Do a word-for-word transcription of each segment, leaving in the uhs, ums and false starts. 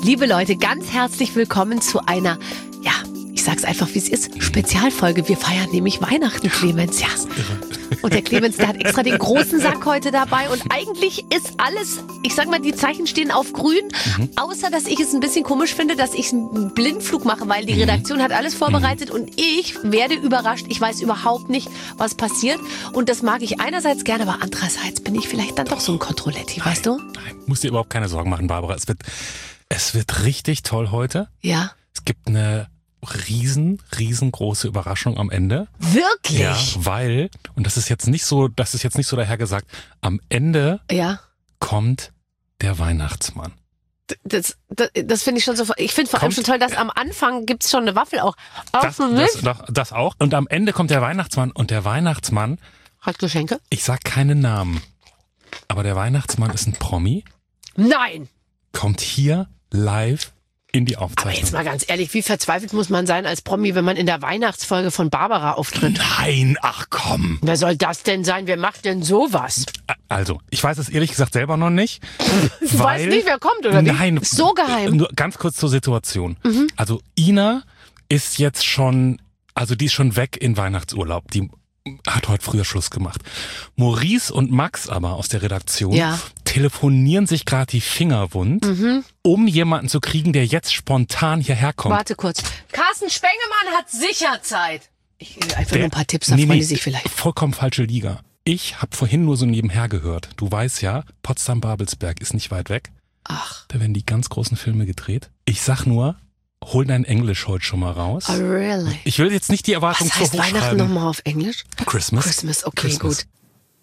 Liebe Leute, ganz herzlich willkommen zu einer, ja, ich sag's einfach, wie es ist, Spezialfolge. Wir feiern nämlich Weihnachten, Clemens. Ja. Und der Clemens, der hat extra den großen Sack heute dabei. Und eigentlich ist alles, ich sag mal, die Zeichen stehen auf grün. Mhm. Außer, dass ich es ein bisschen komisch finde, dass ich einen Blindflug mache, weil die Redaktion hat alles vorbereitet. Mhm. Und ich werde überrascht. Ich weiß überhaupt nicht, was passiert. Und das mag ich einerseits gerne, aber andererseits bin ich vielleicht dann doch so ein Kontrolletti, nein, weißt du? Nein, musst dir überhaupt keine Sorgen machen, Barbara. Es wird, es wird richtig toll heute. Ja. Es gibt eine riesen, riesengroße Überraschung am Ende. Wirklich? Ja, weil, und das ist jetzt nicht so, das ist jetzt nicht so dahergesagt, am Ende ja. kommt der Weihnachtsmann. Das, das, das finde ich schon so, ich finde vor allem schon toll, dass am Anfang gibt's schon eine Waffel auch. auch das, das, das, das auch. Und am Ende kommt der Weihnachtsmann und der Weihnachtsmann hat Geschenke? Ich sag keinen Namen, aber der Weihnachtsmann ist ein Promi. Nein! Kommt hier live in die Aufzeichnung. Aber jetzt mal ganz ehrlich, wie verzweifelt muss man sein als Promi, wenn man in der Weihnachtsfolge von Barbara auftritt? Nein, ach komm. Wer soll das denn sein? Wer macht denn sowas? Also, ich weiß es ehrlich gesagt selber noch nicht. Du weißt nicht, wer kommt, oder wie? Nein. Ist so geheim. Nur ganz kurz zur Situation. Mhm. Also, Ina ist jetzt schon, also die ist schon weg in Weihnachtsurlaub. Die hat heute früher Schluss gemacht. Maurice und Max aber aus der Redaktion ja. telefonieren sich gerade die Finger wund, mhm. um jemanden zu kriegen, der jetzt spontan hierher kommt. Warte kurz. Carsten Spengemann hat sicher Zeit. Ich will einfach der, nur ein paar Tipps, da nee, freuen nee, die sich vielleicht. Vollkommen falsche Liga. Ich habe vorhin nur so nebenher gehört. Du weißt ja, Potsdam-Babelsberg ist nicht weit weg. Ach. Da werden die ganz großen Filme gedreht. Ich sag nur, hol dein Englisch heute schon mal raus. Oh, really? Ich will jetzt nicht die Erwartung zu hoch schreiben. Was heißt Weihnachten nochmal auf Englisch? Christmas. Christmas, okay, Christmas. gut.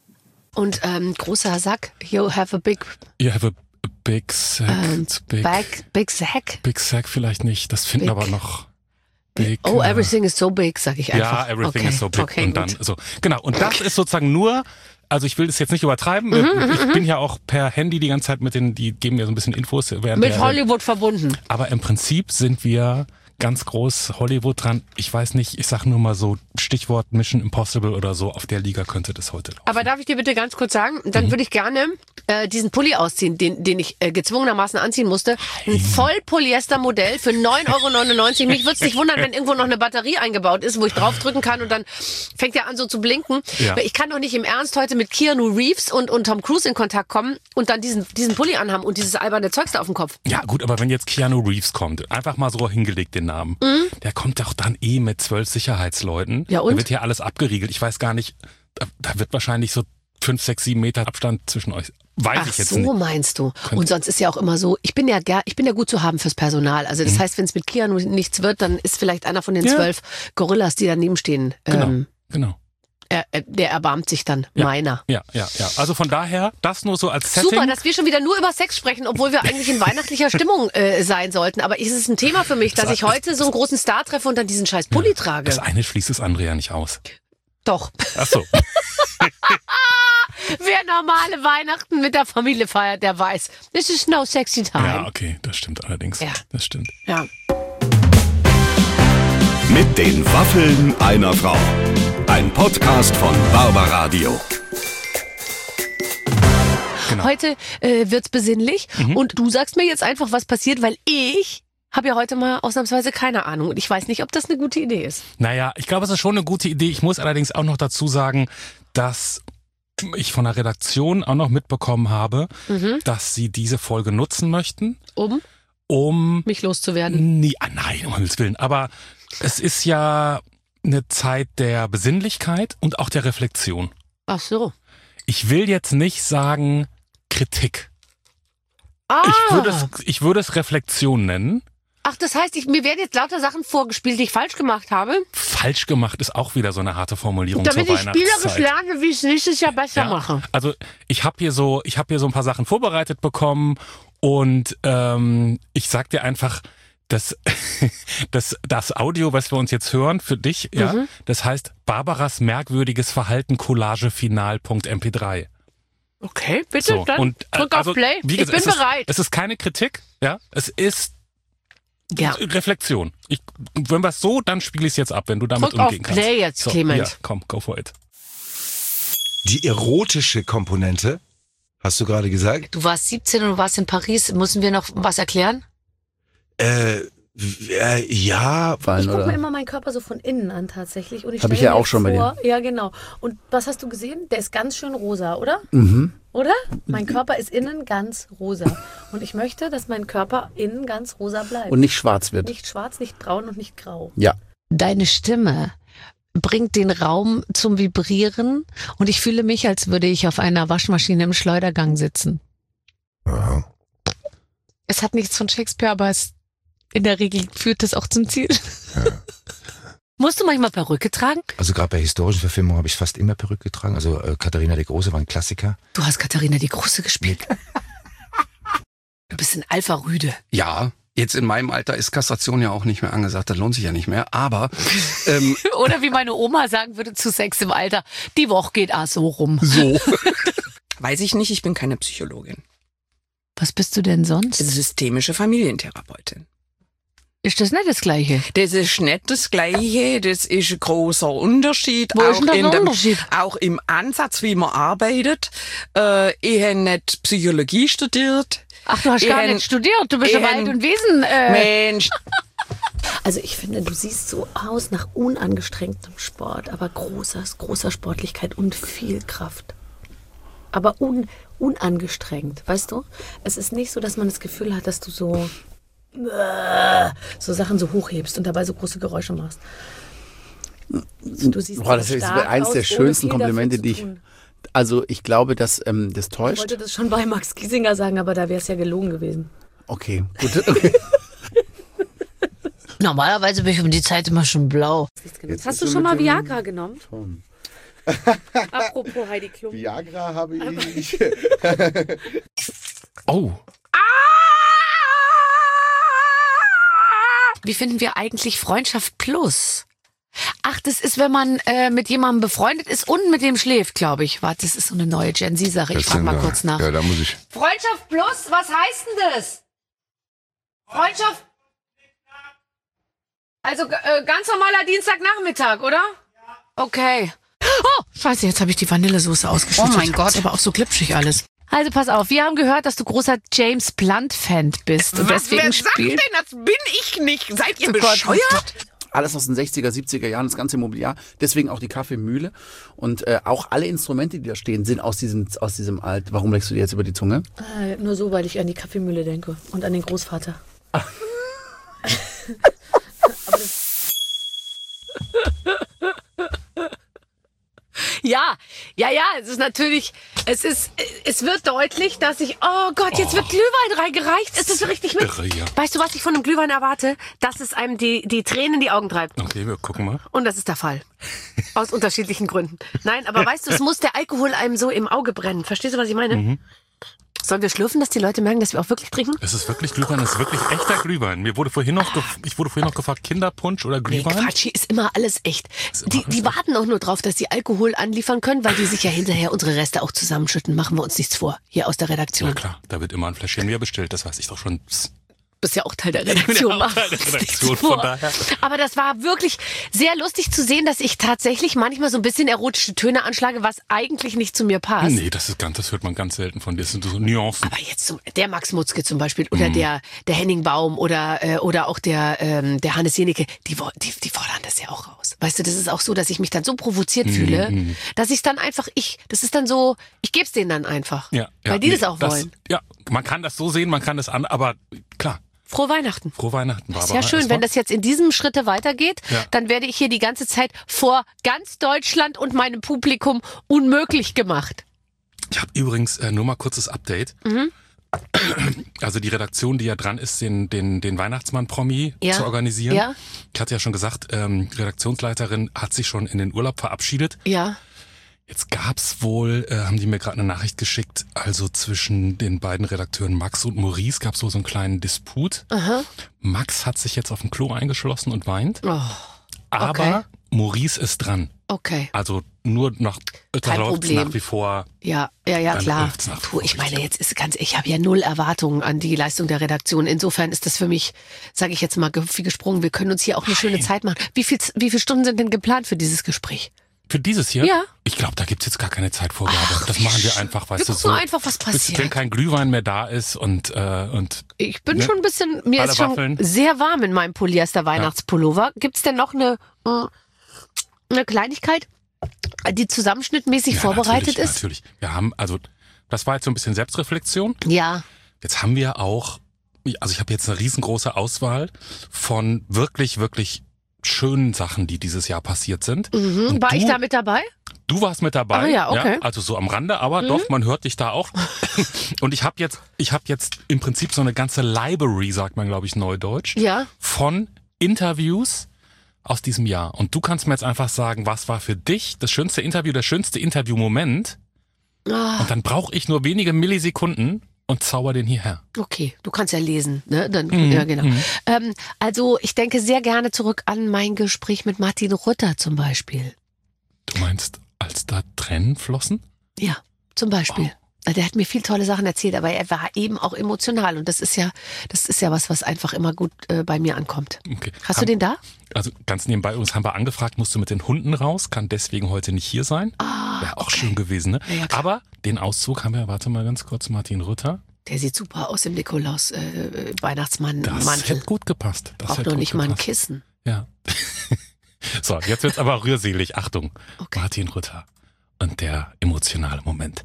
Und ähm, großer Sack, you have a big... You have a big sack. Ähm, big, big, big sack? Big sack vielleicht nicht, das finden big. aber noch... Big, oh, everything uh, is so big, sag ich einfach. Ja, everything okay. is so big. Okay, und dann gut. so. Genau, und das ist sozusagen nur... Also ich will das jetzt nicht übertreiben. Mhm, ich bin ja auch per Handy die ganze Zeit mit den, die geben mir so ein bisschen Infos. Während mit der, Hollywood verbunden. Aber im Prinzip sind wir ganz groß Hollywood dran. Ich weiß nicht, ich sag nur mal so Stichwort Mission Impossible oder so. Auf der Liga könnte das heute laufen. Aber darf ich dir bitte ganz kurz sagen, dann mhm. würde ich gerne äh, diesen Pulli ausziehen, den, den ich äh, gezwungenermaßen anziehen musste. Ein Voll-Polyester-Modell für neun Euro neunundneunzig. Mich würde es nicht wundern, wenn irgendwo noch eine Batterie eingebaut ist, wo ich draufdrücken kann und dann fängt er an so zu blinken. Ja. Ich kann doch nicht im Ernst heute mit Keanu Reeves und, und Tom Cruise in Kontakt kommen und dann diesen, diesen Pulli anhaben und dieses alberne Zeugs da auf dem Kopf. Ja gut, aber wenn jetzt Keanu Reeves kommt, einfach mal so hingelegt den Namen, mhm. der kommt doch dann eh mit zwölf Sicherheitsleuten. Ja, und? Da wird hier alles abgeriegelt. Ich weiß gar nicht, da, da wird wahrscheinlich so fünf, sechs, sieben Meter Abstand zwischen euch. Weiß Ach ich jetzt so, nicht. meinst du. Und sonst ist ja auch immer so, ich bin ja ger ich bin ja gut zu haben fürs Personal. Also das mhm. heißt, wenn es mit Keanu nichts wird, dann ist vielleicht einer von den ja. zwölf Gorillas, die daneben stehen. Genau, ähm, genau. Er, der erbarmt sich dann, ja, meiner. Ja, ja, ja. Also von daher, das nur so als Setting. Super, dass wir schon wieder nur über Sex sprechen, obwohl wir eigentlich in weihnachtlicher Stimmung äh, sein sollten. Aber es ist ein Thema für mich, dass das ich heute so einen großen Star treffe und dann diesen scheiß Pulli ja, trage. Das eine schließt das andere ja nicht aus. Doch. Ach so. Wer normale Weihnachten mit der Familie feiert, der weiß, this is no sexy time. Ja, okay, das stimmt allerdings. Ja. Das stimmt. Ja. Mit den Waffeln einer Frau. Ein Podcast von Barbaradio. Genau. Heute äh, wird's besinnlich mhm. und du sagst mir jetzt einfach, was passiert, weil ich habe ja heute mal ausnahmsweise keine Ahnung und ich weiß nicht, ob das eine gute Idee ist. Naja, ich glaube, es ist schon eine gute Idee. Ich muss allerdings auch noch dazu sagen, dass ich von der Redaktion auch noch mitbekommen habe, mhm. dass sie diese Folge nutzen möchten. Um? Um mich loszuwerden? Nee, ah nein, um Himmels Willen. Aber es ist ja eine Zeit der Besinnlichkeit und auch der Reflexion. Ach so. Ich will jetzt nicht sagen Kritik. Ah. Ich würde es, ich würde es Reflexion nennen. Ach, das heißt, ich, mir werden jetzt lauter Sachen vorgespielt, die ich falsch gemacht habe? Falsch gemacht ist auch wieder so eine harte Formulierung damit zur ich spielerisch Weihnachtszeit. lerne, wie ich es nächstes Jahr besser ja, mache. Also ich habe hier so, ich habe hier so ein paar Sachen vorbereitet bekommen und ähm, ich sag dir einfach, dass das, das Audio, was wir uns jetzt hören für dich, ja, mhm. das heißt Barbaras merkwürdiges Verhalten Collage Final Punkt M P drei. Okay, bitte, so, dann und, drück also, auf Play. Wie gesagt, ich bin es bereit. Ist, es ist keine Kritik, ja, es ist ja. Reflexion. Ich, wenn wir es so, dann spiele ich es jetzt ab, wenn du damit drück umgehen auf kannst. Play jetzt, so, Clement. Ja, komm, go for it. Die erotische Komponente, hast du gerade gesagt? Du warst siebzehn und du warst in Paris. Müssen wir noch was erklären? Äh, äh, ja. Ich gucke mir immer meinen Körper so von innen an tatsächlich. Und ich Habe ich stelle ja mir auch schon bei vor, dir. Ja, genau. Und was hast du gesehen? Der ist ganz schön rosa, oder? Mhm. Oder? Mein Körper ist innen ganz rosa. Und ich möchte, dass mein Körper innen ganz rosa bleibt. Und nicht schwarz wird. Nicht schwarz, nicht braun und nicht grau. Ja. Deine Stimme bringt den Raum zum Vibrieren und ich fühle mich, als würde ich auf einer Waschmaschine im Schleudergang sitzen. Aha. Es hat nichts von Shakespeare, aber es in der Regel führt es auch zum Ziel. Ja. Musst du manchmal Perücke tragen? Also gerade bei historischen Verfilmungen habe ich fast immer Perücke getragen. Also äh, Katharina die Große war ein Klassiker. Du hast Katharina die Große gespielt. Du bist ein Alpha-Rüde. Ja, jetzt in meinem Alter ist Kastration ja auch nicht mehr angesagt, das lohnt sich ja nicht mehr, aber... Ähm, Oder wie meine Oma sagen würde zu Sex im Alter, die Woche geht auch so rum. so. Weiß ich nicht, ich bin keine Psychologin. Was bist du denn sonst? Systemische Familientherapeutin. Ist das nicht das Gleiche? Das ist nicht das Gleiche, das ist ein großer Unterschied. Wo auch ist denn da in der dem, Unterschied? Auch im Ansatz, wie man arbeitet. Äh, ich habe nicht Psychologie studiert. Ach, du hast Ich gar hen- nicht studiert, du bist ich ja Wald hen- und Wesen. Äh. Mensch, Also ich finde, du siehst so aus nach unangestrengtem Sport, aber großer, großer Sportlichkeit und viel Kraft. Aber un, unangestrengt, weißt du? Es ist nicht so, dass man das Gefühl hat, dass du so, so Sachen so hochhebst und dabei so große Geräusche machst. Du siehst Boah, das so ist stark eins aus, der ohne schönsten viel dafür Komplimente, zu die ich. tun. Also ich glaube, dass ähm, das Ich täuscht. wollte das schon bei Max Giesinger sagen, aber da wäre es ja gelogen gewesen. Okay, gut. Okay. Normalerweise bin ich um die Zeit immer schon blau. Jetzt Hast ist du so schon mit mal dem Viagra genommen? Ton. Apropos Heidi Klum. Viagra habe ich. Oh, Wie finden wir eigentlich Freundschaft plus? Ach, das ist, wenn man äh, mit jemandem befreundet ist und mit dem schläft, glaube ich. Warte, das ist so eine neue Gen Z-Sache. Ich frage mal da, kurz nach. Ja, da muss ich. Freundschaft plus, was heißt denn das? Freundschaft. Also äh, ganz normaler Dienstagnachmittag, oder? Okay. Oh, scheiße, jetzt habe ich die Vanillesoße ausgeschüttet. Oh mein Gott. Ist aber auch so glitschig alles. Also pass auf, wir haben gehört, dass du großer James Blunt-Fan bist. Und deswegen wer sagt spielt... denn, das bin ich nicht? Seid ihr Oh Gott, bescheuert? Alles aus den sechziger, siebziger Jahren, das ganze Mobiliar. Deswegen auch die Kaffeemühle. Und äh, auch alle Instrumente, die da stehen, sind aus diesem, aus diesem Alt. Warum leckst du dir jetzt über die Zunge? Äh, nur so, weil ich an die Kaffeemühle denke und an den Großvater. Ja, ja, ja, es ist natürlich, es ist, es wird deutlich, dass ich, oh Gott, jetzt wird Glühwein reingereicht. Es ist richtig mit. irre, ja. Weißt du, was ich von einem Glühwein erwarte? Dass es einem die, die Tränen in die Augen treibt. Okay, wir gucken mal. Und das ist der Fall. Aus unterschiedlichen Gründen. Nein, aber weißt du, es muss der Alkohol einem so im Auge brennen. Verstehst du, was ich meine? Mhm. Sollen wir schlürfen, dass die Leute merken, dass wir auch wirklich trinken? Es ist wirklich Glühwein, es ist wirklich echter Glühwein. Mir wurde vorhin noch, gef- ich wurde vorhin noch gefragt, Kinderpunsch oder Nee, Glühwein? Quatsch, hier ist immer alles echt. Die, die warten auch nur drauf, dass sie Alkohol anliefern können, weil die sich ja hinterher unsere Reste auch zusammenschütten. Machen wir uns nichts vor, hier aus der Redaktion. Na klar, da wird immer ein Fläschchen mehr bestellt, das weiß ich doch schon. Psst. Du bist ja auch Teil der Redaktion. Ja, auch Teil der Machen wir uns Redaktion, nichts von vor. daher. Aber das war wirklich sehr lustig zu sehen, dass ich tatsächlich manchmal so ein bisschen erotische Töne anschlage, was eigentlich nicht zu mir passt. Nee, das ist ganz, das hört man ganz selten von dir. Das sind so Nuancen. Aber jetzt zum, der Max Mutzke zum Beispiel oder der, der Henning Baum oder, äh, oder auch der, ähm, der Hannes Jenecke, die, wo- die, die fordern das ja auch raus. Weißt du, das ist auch so, dass ich mich dann so provoziert fühle, dass ich dann einfach, ich, das ist dann so, ich geb's denen dann einfach. Ja, ja, weil die nee, das auch wollen. Ja, man kann das so sehen, man kann das an, aber klar, Frohe Weihnachten. frohe Weihnachten, Barbara. Ist ja schön, Es war- wenn das jetzt in diesem Schritte weitergeht, Ja. dann werde ich hier die ganze Zeit vor ganz Deutschland und meinem Publikum unmöglich gemacht. Ich habe übrigens äh, nur mal kurzes Update. Mhm. Also die Redaktion, die ja dran ist, den, den, den Weihnachtsmann-Promi Ja. zu organisieren. Ja. Ich hatte ja schon gesagt, ähm, die Redaktionsleiterin hat sich schon in den Urlaub verabschiedet. Ja. Jetzt gab's wohl, äh, haben die mir gerade eine Nachricht geschickt, also zwischen den beiden Redakteuren Max und Maurice gab's wohl so einen kleinen Disput. Aha. Max hat sich jetzt auf dem Klo eingeschlossen und weint, Oh, aber okay. Maurice ist dran. okay. Also nur noch, da Kein läuft's Problem. nach wie vor. Ja, ja, ja, Dann klar. läuft's nach wie Du, vor ich meine, richtig. jetzt ist ganz, ich habe ja null Erwartungen an die Leistung der Redaktion. Insofern ist das für mich, sage ich jetzt mal, wie gesprungen. Wir können uns hier auch eine schöne Zeit machen. Wie viel, wie viele Stunden sind denn geplant für dieses Gespräch? Für dieses hier? Ja. Ich glaube, da gibt's jetzt gar keine Zeitvorgabe. Ach, das wie machen wir schön. einfach, Wir weißt du, gucken so. einfach, was Bis passiert. wenn kein Glühwein mehr da ist und, äh, und Ich bin Ne? schon ein bisschen, mir Alle ist schon Waffeln. sehr warm in meinem Polyester-Weihnachtspullover. Gibt's denn noch eine, äh, eine Kleinigkeit, die zusammenschnittmäßig ja, vorbereitet natürlich, ist? Natürlich. Wir haben, also, das war jetzt so ein bisschen Selbstreflexion. Ja. Jetzt haben wir auch, also ich habe jetzt eine riesengroße Auswahl von wirklich, wirklich schönen Sachen, die dieses Jahr passiert sind. Mhm. Und War du, ich da mit dabei? Du warst mit dabei. Ah ja, okay. Also so am Rande, aber Mhm. doch, man hört dich da auch. Und ich habe jetzt, ich habe jetzt im Prinzip so eine ganze Library, sagt man, glaube ich, neudeutsch, Ja. von Interviews aus diesem Jahr. Und du kannst mir jetzt einfach sagen, was war für dich das schönste Interview, der schönste Interviewmoment? Ah, Und dann brauche ich nur wenige Millisekunden und zauber den hierher. okay, du kannst ja lesen, ne? Dann, Mhm. ja, genau. Mhm. Ähm, also ich denke sehr gerne zurück an mein Gespräch mit Martin Rütter zum Beispiel. Du meinst, als da Tränen flossen? Ja, zum Beispiel. Der hat mir viel tolle Sachen erzählt, aber er war eben auch emotional und das ist ja, das ist ja was, was einfach immer gut äh, bei mir ankommt. Okay. Hast Haben- du den da? Also ganz nebenbei, uns haben wir angefragt, musst du mit den Hunden raus, kann deswegen heute nicht hier sein. Ah, Wäre auch okay. schön gewesen, ne? Ja, ja, klar. Aber den Auszug haben wir, warte mal ganz kurz, Martin Rütter. Der sieht super aus im Nikolaus äh, Weihnachtsmann Das Mantel. hätte gut gepasst. Das Braucht hätte noch gut nicht mal ein gepasst. Kissen. Ja. So, jetzt wird's aber rührselig. Achtung, Okay. Martin Rütter und der emotionale Moment.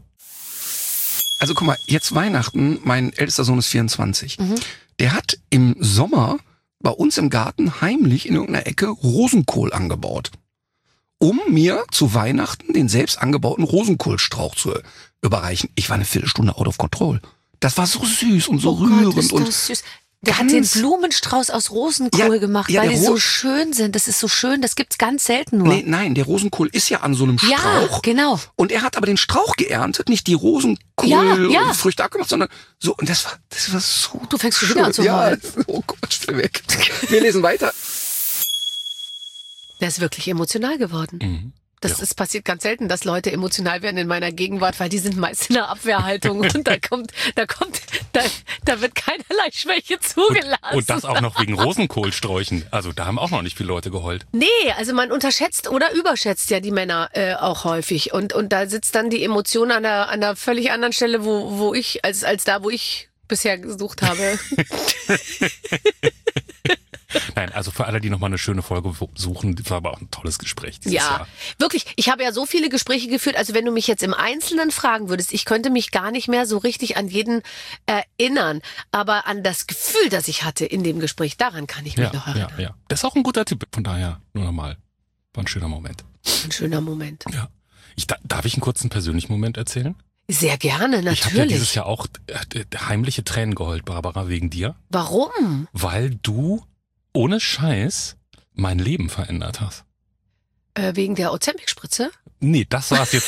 Also guck mal, jetzt Weihnachten, mein ältester Sohn ist vierundzwanzig. Mhm. Der hat im Sommer bei uns im Garten heimlich in irgendeiner Ecke Rosenkohl angebaut. Um mir zu Weihnachten den selbst angebauten Rosenkohlstrauch zu überreichen. Ich war eine Viertelstunde out of control. Das war so süß und so Oh Gott, rührend ist und das süß. Der hat den ganz- Blumenstrauß aus Rosenkohl Ja, gemacht, ja, weil der die so Ro- schön sind. Das ist so schön, das gibt's ganz selten nur. Nee, nein, der Rosenkohl ist ja an so einem ja, Strauch. genau. Und er hat aber den Strauch geerntet, nicht die Rosenkohl Ja, ja. und Früchte abgemacht, sondern so. Und das war, das war so. Du fängst schon schön. wieder an zu Ja, heulen. oh Gott, stell weg. Wir lesen weiter. Der ist wirklich emotional geworden. Mhm. Das Ja. ist passiert ganz selten, dass Leute emotional werden in meiner Gegenwart, weil die sind meist in der Abwehrhaltung und da kommt, da kommt, da, da wird keinerlei Schwäche zugelassen. Und das auch noch wegen Rosenkohlsträuchen. Also da haben auch noch nicht viele Leute geheult. Nee, also man unterschätzt oder überschätzt ja die Männer äh, auch häufig. Und, und da sitzt dann die Emotion an einer, an einer völlig anderen Stelle, wo, wo ich, als, als da, wo ich bisher gesucht habe. Nein, also für alle, die nochmal eine schöne Folge suchen, das war aber auch ein tolles Gespräch dieses Ja, Jahr. wirklich. Ich habe ja so viele Gespräche geführt. Also wenn du mich jetzt im Einzelnen fragen würdest, ich könnte mich gar nicht mehr so richtig an jeden erinnern. Aber an das Gefühl, das ich hatte in dem Gespräch, daran kann ich mich Ja, noch ja, erinnern. ja. Das ist auch ein guter Tipp. Von daher, nur nochmal. War ein schöner Moment. Ein schöner Moment. Ja. Ich, da- darf ich einen kurzen persönlichen Moment erzählen? Sehr gerne, Ich habe ja natürlich. dieses Jahr auch äh, heimliche Tränen geheult, Barbara, wegen dir. Warum? Weil du ohne Scheiß mein Leben verändert hast. Äh, wegen der Ozempic-Spritze? Nee, das war's jetzt.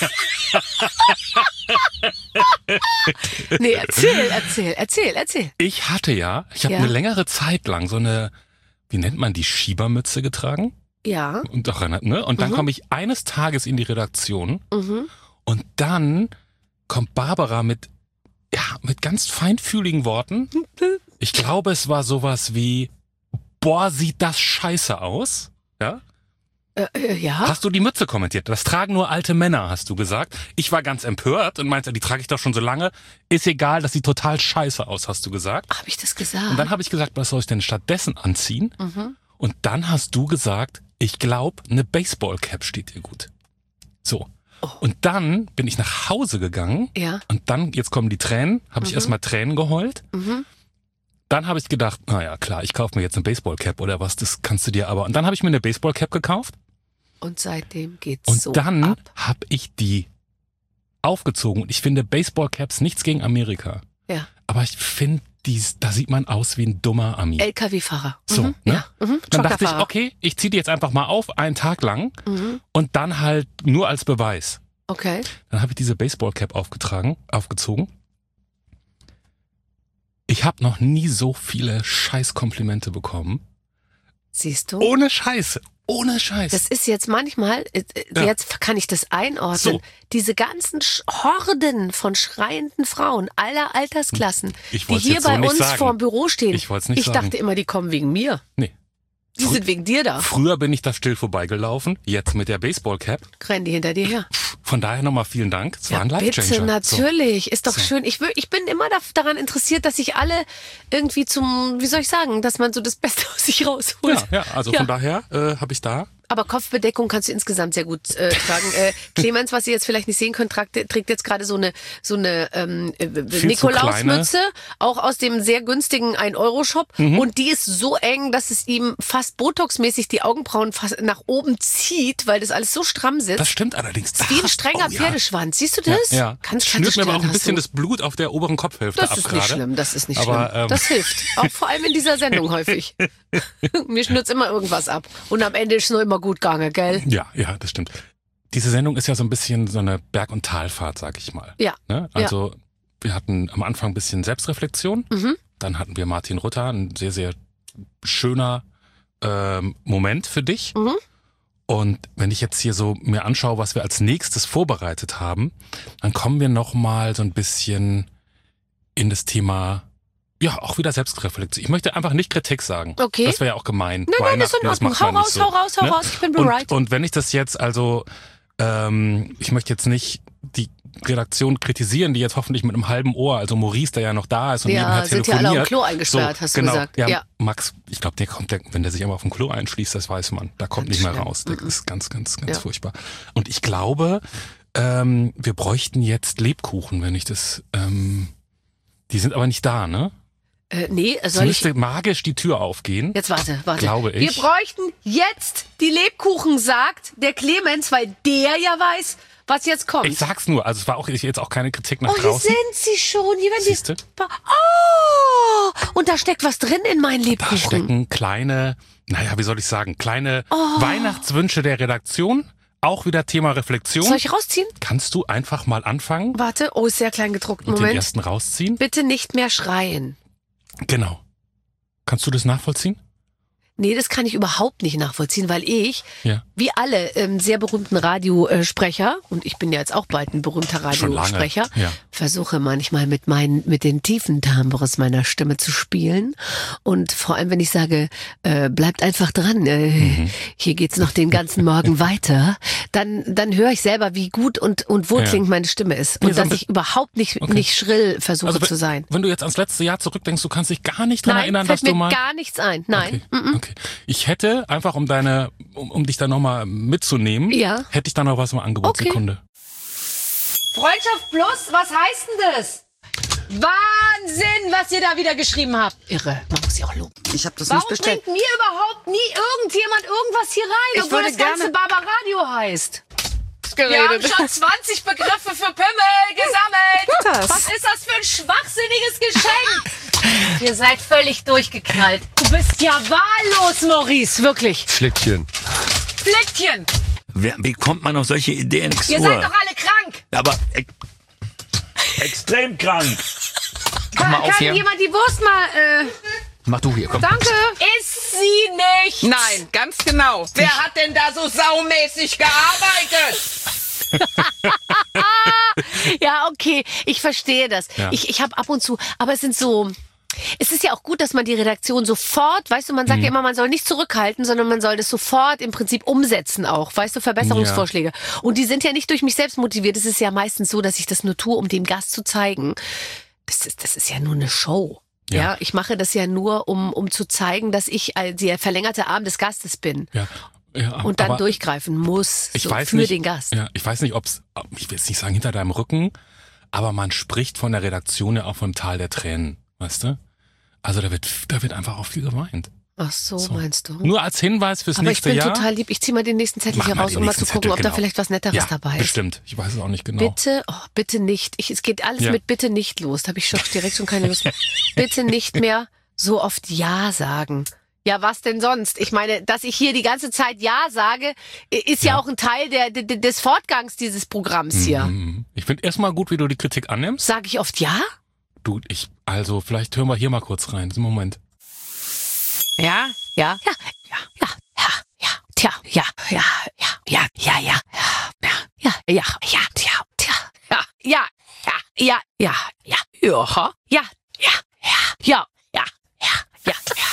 Nee, erzähl, erzähl, erzähl, erzähl. Ich hatte ja, ich habe Ja. eine längere Zeit lang so eine, wie nennt man die, Schiebermütze getragen. Ja. Und, auch, ne? Und dann Mhm. komme ich eines Tages in die Redaktion Mhm. und dann kommt Barbara mit, ja, mit ganz feinfühligen Worten. Ich glaube, es war sowas wie, boah, sieht das scheiße aus. Ja? Äh, äh, ja. Hast du die Mütze kommentiert? Das tragen nur alte Männer, hast du gesagt. Ich war ganz empört und meinte, die trage ich doch schon so lange. Ist egal, das sieht total scheiße aus, hast du gesagt. Habe ich das gesagt? Und dann habe ich gesagt, was soll ich denn stattdessen anziehen? mhm. Und dann hast du gesagt, ich glaube, eine Baseballcap steht dir gut. So. Oh. Und dann bin ich nach Hause gegangen Ja. und dann, jetzt kommen die Tränen, habe ich Mhm. erstmal Tränen geheult. Mhm. Dann habe ich gedacht, naja, klar, ich kaufe mir jetzt eine Baseballcap oder was, das kannst du dir aber. Und dann habe ich mir eine Baseballcap gekauft Und seitdem geht's und so dann ab. habe ich die aufgezogen. Und ich finde Baseballcaps nichts gegen Amerika. Ja. Aber ich finde, dies, da sieht man aus wie ein dummer Ami. L K W-Fahrer. So, mhm. ne? Ja. Mhm. Dann dachte ich, Truckerfahrer. okay, ich ziehe die jetzt einfach mal auf, einen Tag lang Mhm. und dann halt nur als Beweis. Okay. Dann habe ich diese Baseballcap aufgetragen, aufgezogen. Ich habe noch nie so viele Scheißkomplimente bekommen. Siehst du? Ohne Scheiße, ohne Scheiß. Das ist jetzt manchmal, äh, äh, Ja. jetzt kann ich das einordnen, So. diese ganzen Sch- Horden von schreienden Frauen aller Altersklassen, Ich die wollt's hier jetzt so bei nicht uns sagen. vorm Büro stehen. Ich wollt's nicht ich sagen. dachte immer, die kommen wegen mir. Nee. Die sind wegen dir da. Früher bin ich da still vorbeigelaufen, jetzt mit der Baseballcap. Rennen die hinter dir her. Von daher nochmal vielen Dank. Es war ein Ja, Life-Changer. bitte, natürlich. Ist doch So. schön. Ich, will, ich bin immer da, daran interessiert, dass sich alle irgendwie zum, wie soll ich sagen, dass man so das Beste aus sich rausholt. Ja, ja, also Ja. von daher äh, habe ich da. Aber Kopfbedeckung kannst du insgesamt sehr gut äh, tragen. Äh, Clemens, was ihr jetzt vielleicht nicht sehen könnt, tragt, trägt jetzt gerade so eine so eine ähm, äh, zu Nikolausmütze, auch aus dem sehr günstigen ein Euro Shop. Mhm. Und die ist so eng, dass es ihm fast Botox-mäßig die Augenbrauen fast nach oben zieht, weil das alles so stramm sitzt. Das stimmt allerdings. Wie ein strenger Oh, ja. Pferdeschwanz. Siehst du das? Ja, ja. Kannst Schnürt mir aber auch ein hast bisschen du. das Blut auf der oberen Kopfhälfte Das ab ist gerade. nicht schlimm, das ist nicht Aber, schlimm. ähm, Das hilft. Auch vor allem in dieser Sendung häufig. Mir schnürt's immer irgendwas ab. Und am Ende ist es nur immer gut gegangen, gell? Ja, ja, das stimmt. Diese Sendung ist ja so ein bisschen so eine Berg- und Talfahrt, sag ich mal. Ja. Ne? Also wir hatten am Anfang ein bisschen Selbstreflexion. Mhm. Dann hatten wir Martin Rutter, ein sehr, sehr schöner ähm, Moment für dich. Mhm. Und wenn ich jetzt hier so mir anschaue, was wir als nächstes vorbereitet haben, dann kommen wir noch mal so ein bisschen in das Thema, ja, auch wieder Selbstreflexion. Ich möchte einfach nicht Kritik sagen. Okay. Das wäre ja auch gemein. Nein, nein, das ist in Weihnachten, Ordnung. macht Hau man nicht raus, so, hau raus, hau ne? raus. Ich bin bereit. Und, und wenn ich das jetzt also, ähm, ich möchte jetzt nicht die Redaktion kritisieren, die jetzt hoffentlich mit einem halben Ohr, also Maurice, der ja noch da ist und Ja, nebenher sind ja telefoniert. alle auf dem Klo eingesperrt, hast du genau, gesagt. Ja, Ja. Max, ich glaube, der kommt, der, wenn der sich immer auf dem Klo einschließt, das weiß man, da kommt Ganz nicht mehr schlimm. raus. Das Mhm. ist ganz, ganz, ganz Ja. furchtbar. Und ich glaube, ähm, wir bräuchten jetzt Lebkuchen, wenn ich das, ähm, die sind aber nicht da, ne? Äh, nee, Es soll ich... müsste magisch die Tür aufgehen. Jetzt warte, warte. Glaube Wir ich. bräuchten jetzt die Lebkuchen, sagt der Clemens, weil der ja weiß, was jetzt kommt. Ich sag's nur, also es war auch jetzt auch keine Kritik nach Oh, hier draußen. sind sie schon. Hier werden die... Siehste? Oh, und da steckt was drin in meinen Da Lebkuchen. stecken kleine, naja, wie soll ich sagen, kleine Oh. Weihnachtswünsche der Redaktion. Auch wieder Thema Reflexion. Soll ich rausziehen? Kannst du einfach mal anfangen Warte, oh, ist sehr klein gedruckt. und den Moment. ersten rausziehen? Bitte nicht mehr schreien. Genau. Kannst du das nachvollziehen? Nee, das kann ich überhaupt nicht nachvollziehen, weil ich, Ja. wie alle ähm, sehr berühmten Radiosprecher, und ich bin ja jetzt auch bald ein berühmter Schon lange, Radiosprecher, ja. versuche manchmal mit meinen, mit den tiefen Timbres meiner Stimme zu spielen. Und vor allem, wenn ich sage, äh, bleibt einfach dran, äh, Mhm. hier geht's noch den ganzen Morgen weiter, dann, dann höre ich selber, wie gut und, und wohlklingend Ja. meine Stimme ist. Nee, Und so ein dass ich überhaupt nicht, Okay. nicht schrill versuche Also, wenn- zu sein. Wenn du jetzt ans letzte Jahr zurückdenkst, du kannst dich gar nicht dran Nein, erinnern, fällt dass du mir mal... gar nichts ein. Nein. Okay. Mm-mm. okay. Ich hätte, einfach um deine, um, um dich da nochmal mitzunehmen, Ja. hätte ich da noch was im Angebot. Okay. Sekunde. Freundschaft Plus, was heißt denn das? Wahnsinn, was ihr da wieder geschrieben habt. Irre, man muss sie auch loben. Ich habe das Warum nicht bestellt. bringt mir überhaupt nie irgendjemand irgendwas hier rein, Ich obwohl würde das ganze gerne- Barbaradio heißt? Wir Geredet. haben schon zwanzig Begriffe für Pimmel gesammelt. Das. Was ist das für ein schwachsinniges Geschenk? Ihr seid völlig durchgeknallt. Du bist ja wahllos, Maurice, wirklich. Schlittchen. Flittchen, Wer, wie kommt man auf solche Ideen? Nix ihr Uhr. seid doch alle krank. Aber ex extrem krank. Komm mal Kann auf hier. jemand die Wurst mal, äh, Mach du hier, komm. danke. Ist sie nicht. Nein, ganz genau. Wer hat denn da so saumäßig gearbeitet? Ja, okay, ich verstehe das. Ja. Ich, ich habe ab und zu, aber es sind so... Es ist ja auch gut, dass man die Redaktion sofort, weißt du, man sagt ja immer, man soll nicht zurückhalten, sondern man soll das sofort im Prinzip umsetzen auch, weißt du, Verbesserungsvorschläge. Und die sind ja nicht durch mich selbst motiviert. Es ist ja meistens so, dass ich das nur tue, um dem Gast zu zeigen. Das ist, das ist ja nur eine Show. Ja, Ja. ich mache das ja nur, um, um zu zeigen, dass ich äh, der verlängerte Arm des Gastes bin Ja. Ja, und dann aber durchgreifen muss ich so, weiß für nicht, den Gast. Ja, ich weiß nicht, ob's, ich will jetzt nicht sagen hinter deinem Rücken, aber man spricht von der Redaktion ja auch vom Tal der Tränen, weißt du? Also da wird, da wird einfach auch viel geweint. Ach so, So. meinst du? Nur als Hinweis fürs Aber ich nächste bin Jahr. total lieb. Ich zieh mal den nächsten Zettel Mach hier mal raus, den um mal zu nächsten gucken, Zettel, ob da genau. vielleicht was Netteres ja, dabei ist. bestimmt. Ich weiß es auch nicht genau. Bitte, oh, bitte nicht. Ich, es geht alles Ja. mit bitte nicht los. Da habe ich schon direkt schon keine Lust mehr. Bitte nicht mehr so oft Ja sagen. Ja, was denn sonst? Ich meine, dass ich hier die ganze Zeit Ja sage, ist ja, Ja. auch ein Teil der, der, des Fortgangs dieses Programms hier. Mhm. Ich finde erstmal gut, wie du die Kritik annimmst. Sage ich oft Ja? Du, ich, also vielleicht hören wir hier mal kurz rein. Das ist ein Moment. Ja? Ja? Ja, ja, ja, ja, ja, tja, ja, ja, ja, ja, ja, ja, ja, ja, ja, ja, tja, tja, ja, ja, ja, ja, ja, ja, ja, ja, ja, ja, ja, ja, ja,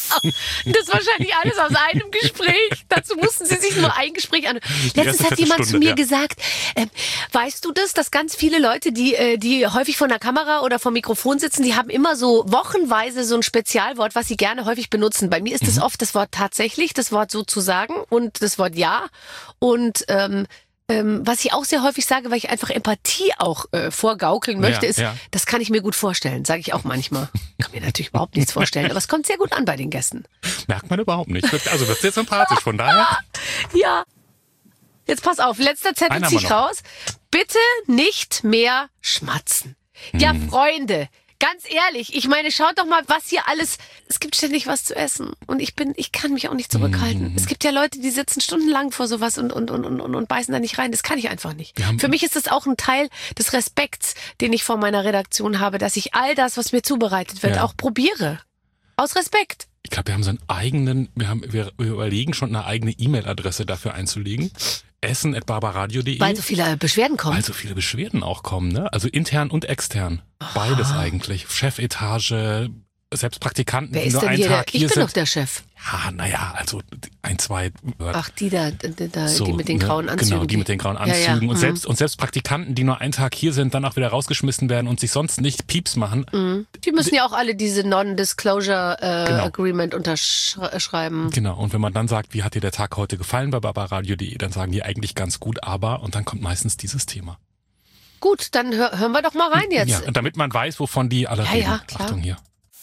Das ist wahrscheinlich alles aus einem Gespräch. Dazu mussten sie sich nur ein Gespräch an. Letztens hat jemand zu mir ja. gesagt, äh, weißt du das, dass ganz viele Leute, die, äh, die häufig vor der Kamera oder vor dem Mikrofon sitzen, die haben immer so wochenweise so ein Spezialwort, was sie gerne häufig benutzen. Bei mir ist es mhm. oft das Wort tatsächlich, das Wort sozusagen und das Wort ja. Und ähm, Ähm, was ich auch sehr häufig sage, weil ich einfach Empathie auch äh, vorgaukeln möchte, ja, ist, ja. das kann ich mir gut vorstellen, sage ich auch manchmal. Kann mir natürlich überhaupt nichts vorstellen, aber es kommt sehr gut an bei den Gästen. Merkt man überhaupt nicht. Also wird sehr sympathisch, von daher. Ja. Jetzt pass auf, letzter Zettel zieh ich raus. Bitte nicht mehr schmatzen. Hm. Ja, Freunde. Ganz ehrlich, ich meine, schaut doch mal, was hier alles, es gibt ständig was zu essen und ich bin, ich kann mich auch nicht zurückhalten. Mm. Es gibt ja Leute, die sitzen stundenlang vor sowas und, und, und, und, und beißen da nicht rein. Das kann ich einfach nicht. Für mich ist das auch ein Teil des Respekts, den ich vor meiner Redaktion habe, dass ich all das, was mir zubereitet wird, ja. auch probiere. Aus Respekt. Ich glaube, wir haben so einen eigenen, wir haben, wir, wir überlegen schon eine eigene E-Mail-Adresse dafür einzulegen. essen at barbaradio punkt de. Weil so viele Beschwerden kommen. Weil so viele Beschwerden auch kommen, ne? Also intern und extern. Oh. Beides eigentlich. Chefetage, selbst Praktikanten, Wer die ist nur denn einen hier Tag der? hier Ich bin sind. doch der Chef. Ja, naja, also ein, zwei. Ach, die da, da so, die mit den grauen ne? Anzügen. Genau, die mit den grauen Anzügen. Ja, ja. Und, mhm. selbst, und selbst Praktikanten, die nur einen Tag hier sind, dann auch wieder rausgeschmissen werden und sich sonst nicht Pieps machen. Mhm. Die müssen ja auch alle diese Non-Disclosure äh, genau. Agreement unterschreiben. Genau, und wenn man dann sagt, wie hat dir der Tag heute gefallen bei barbaradio punkt de, dann sagen die eigentlich ganz gut, aber, und dann kommt meistens dieses Thema. Gut, dann hör, hören wir doch mal rein jetzt. Ja, damit man weiß, wovon die alle ja, reden. Ja, klar. Achtung hier.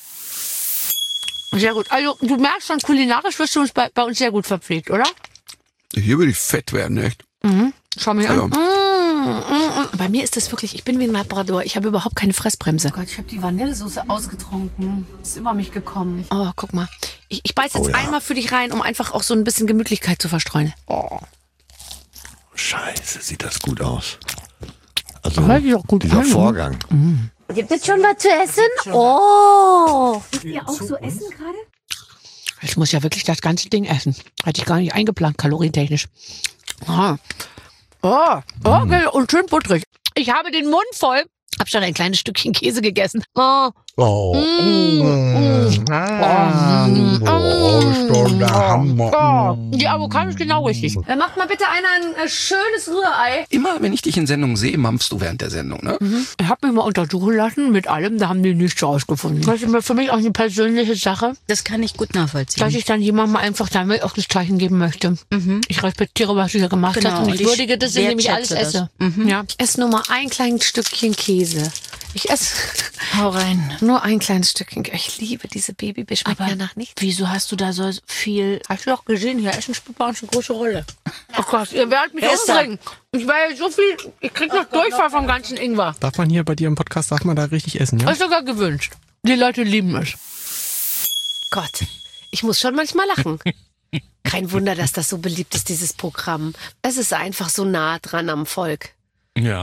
Sehr gut. Also du merkst schon, kulinarisch wirst du uns bei, bei uns sehr gut verpflegt, oder? Hier würde ich fett werden, echt. Mhm. Schau mich ja. an. Mm, mm, mm. Bei mir ist das wirklich, ich bin wie ein Labrador. Ich habe überhaupt keine Fressbremse. Oh Gott, ich habe die Vanillesoße ausgetrunken. Ist über mich gekommen. Oh, guck mal. Ich, ich beiß jetzt oh, ja. einmal für dich rein, um einfach auch so ein bisschen Gemütlichkeit zu verstreuen. Oh. Scheiße, sieht das gut aus. Also gut dieser an. Vorgang. Mhm. Gibt es schon was zu essen? Oh! Ihr auch so essen gerade? Ich muss ja wirklich das ganze Ding essen. Hatte ich gar nicht eingeplant, kalorientechnisch. Ah. Oh, oh mm. Und schön butterig. Ich habe den Mund voll. Hab schon ein kleines Stückchen Käse gegessen. Oh. Oh. Mm. Mm. Ah. Mm. Oh, ist der Hammer. Oh. Die Avocado ist genau richtig. Dann macht mal bitte einer ein äh, schönes Rührei. Immer, wenn ich dich in Sendung sehe, mampfst du während der Sendung, ne? Mhm. Ich habe mich mal untersuchen lassen mit allem, da haben die nichts rausgefunden. Das ist für mich auch eine persönliche Sache. Das kann ich gut nachvollziehen. Dass ich dann jemandem einfach damit auch das Zeichen geben möchte. Mhm. Ich respektiere, was sie gemacht genau. hat und ich, ich würdige das, indem ich alles das. esse. Mhm. Ja. Ich esse nur mal ein kleines Stückchen Käse. Ich esse Hau rein. Nur ein kleines Stückchen. Ich liebe diese Babybisch. Schmeckt ja nach nichts. Wieso hast du da so viel... Hast du doch gesehen, hier Essen spielt bei uns eine große Rolle. Oh Gott, ihr werdet mich umbringen. Ich war ja so viel... Ich krieg noch Durchfall vom ganzen Ingwer. Darf man hier bei dir im Podcast, darf man da richtig essen, ja? Ist sogar gewünscht. Die Leute lieben es. Gott, ich muss schon manchmal lachen. Kein Wunder, dass das so beliebt ist, dieses Programm. Es ist einfach so nah dran am Volk. Ja.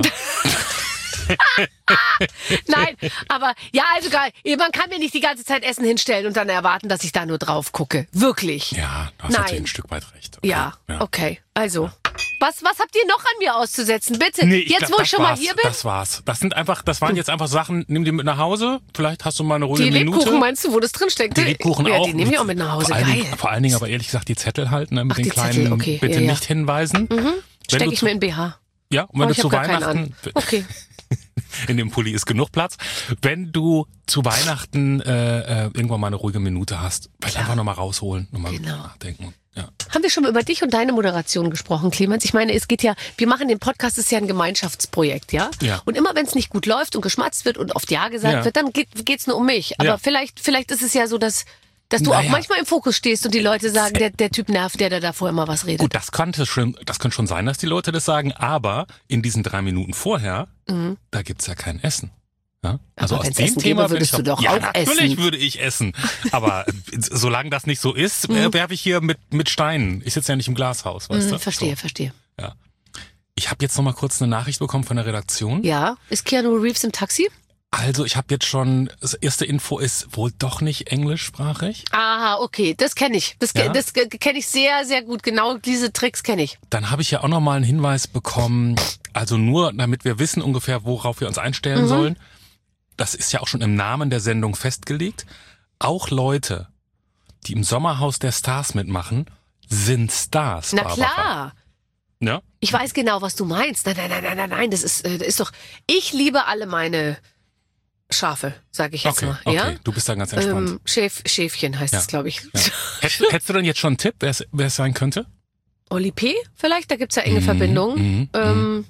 Nein, aber ja, also geil. Man kann mir nicht die ganze Zeit Essen hinstellen und dann erwarten, dass ich da nur drauf gucke. Wirklich. Ja, du hast Nein. natürlich ein Stück weit recht. Okay. Ja, ja, okay. Also, was, was habt ihr noch an mir auszusetzen? Bitte, nee, ich jetzt glaub, wo ich schon war's, mal hier bin. Das war's. Das sind einfach, das waren jetzt einfach Sachen, nimm die mit nach Hause. Vielleicht hast du mal eine ruhige die Minute. Lebkuchen meinst du, wo das drin steckt? Die Lebkuchen ja, auch. Die nehme ich auch mit nach Hause. Vor allen, Geil. Dingen, vor allen Dingen aber ehrlich gesagt die Zettel halten, ne, mit Ach, den die kleinen, Zettel, okay. bitte ja, ja. nicht hinweisen. Mhm. Stecke ich zu, mir in B H. Ja, und wenn oh, du zu Weihnachten. Weihnachten. Okay. In dem Pulli ist genug Platz. Wenn du zu Weihnachten äh, äh, irgendwann mal eine ruhige Minute hast, vielleicht einfach nochmal rausholen, nochmal genau. nachdenken. Ja. Haben wir schon über dich und deine Moderation gesprochen, Clemens? Ich meine, es geht ja, wir machen den Podcast, ist ja ein Gemeinschaftsprojekt, ja? Ja. Und immer wenn es nicht gut läuft und geschmatzt wird und oft Ja gesagt Ja. wird, dann geht es nur um mich. Aber Ja. vielleicht, vielleicht ist es ja so, dass, dass du Naja. auch manchmal im Fokus stehst und die Leute sagen, der, der Typ nervt, der da davor immer was redet. Gut, das könnte schon, das könnte schon sein, dass die Leute das sagen, aber in diesen drei Minuten vorher, Mhm. da gibt's ja kein Essen. Ja? Also Aber aus wenn's dem Essen Thema gäbe, würde ich würdest du doch ja, auch natürlich essen. würde ich essen. Aber solange das nicht so ist, Mhm. äh, werfe ich hier mit mit Steinen. Ich sitze ja nicht im Glashaus, weißt Mhm, du? verstehe, So. verstehe. Ja. Ich habe jetzt noch mal kurz eine Nachricht bekommen von der Redaktion. Ja, ist Keanu Reeves im Taxi? Also ich habe jetzt schon, das erste Info ist wohl doch nicht englischsprachig. Aha, okay, das kenne ich. Das, Ja? das kenne ich sehr, sehr gut. Genau diese Tricks kenne ich. Dann habe ich ja auch noch mal einen Hinweis bekommen, also nur damit wir wissen ungefähr, worauf wir uns einstellen Mhm. sollen. Das ist ja auch schon im Namen der Sendung festgelegt. Auch Leute, die im Sommerhaus der Stars mitmachen, sind Stars. Na Barbara. klar. Ja? Ich weiß genau, was du meinst. Nein, nein, nein, nein, nein, nein. Das ist, äh, das ist doch. Ich liebe alle meine Schafe, sage ich jetzt Okay, mal. okay. Ja? Du bist da ganz entspannt. Ähm, Schäf, Schäfchen heißt Ja. es, glaube ich. Ja. Hättest, hättest du denn jetzt schon einen Tipp, wer es, wer es sein könnte? Oli P. vielleicht? Da gibt's ja enge Mhm, Verbindungen. mhm, ähm,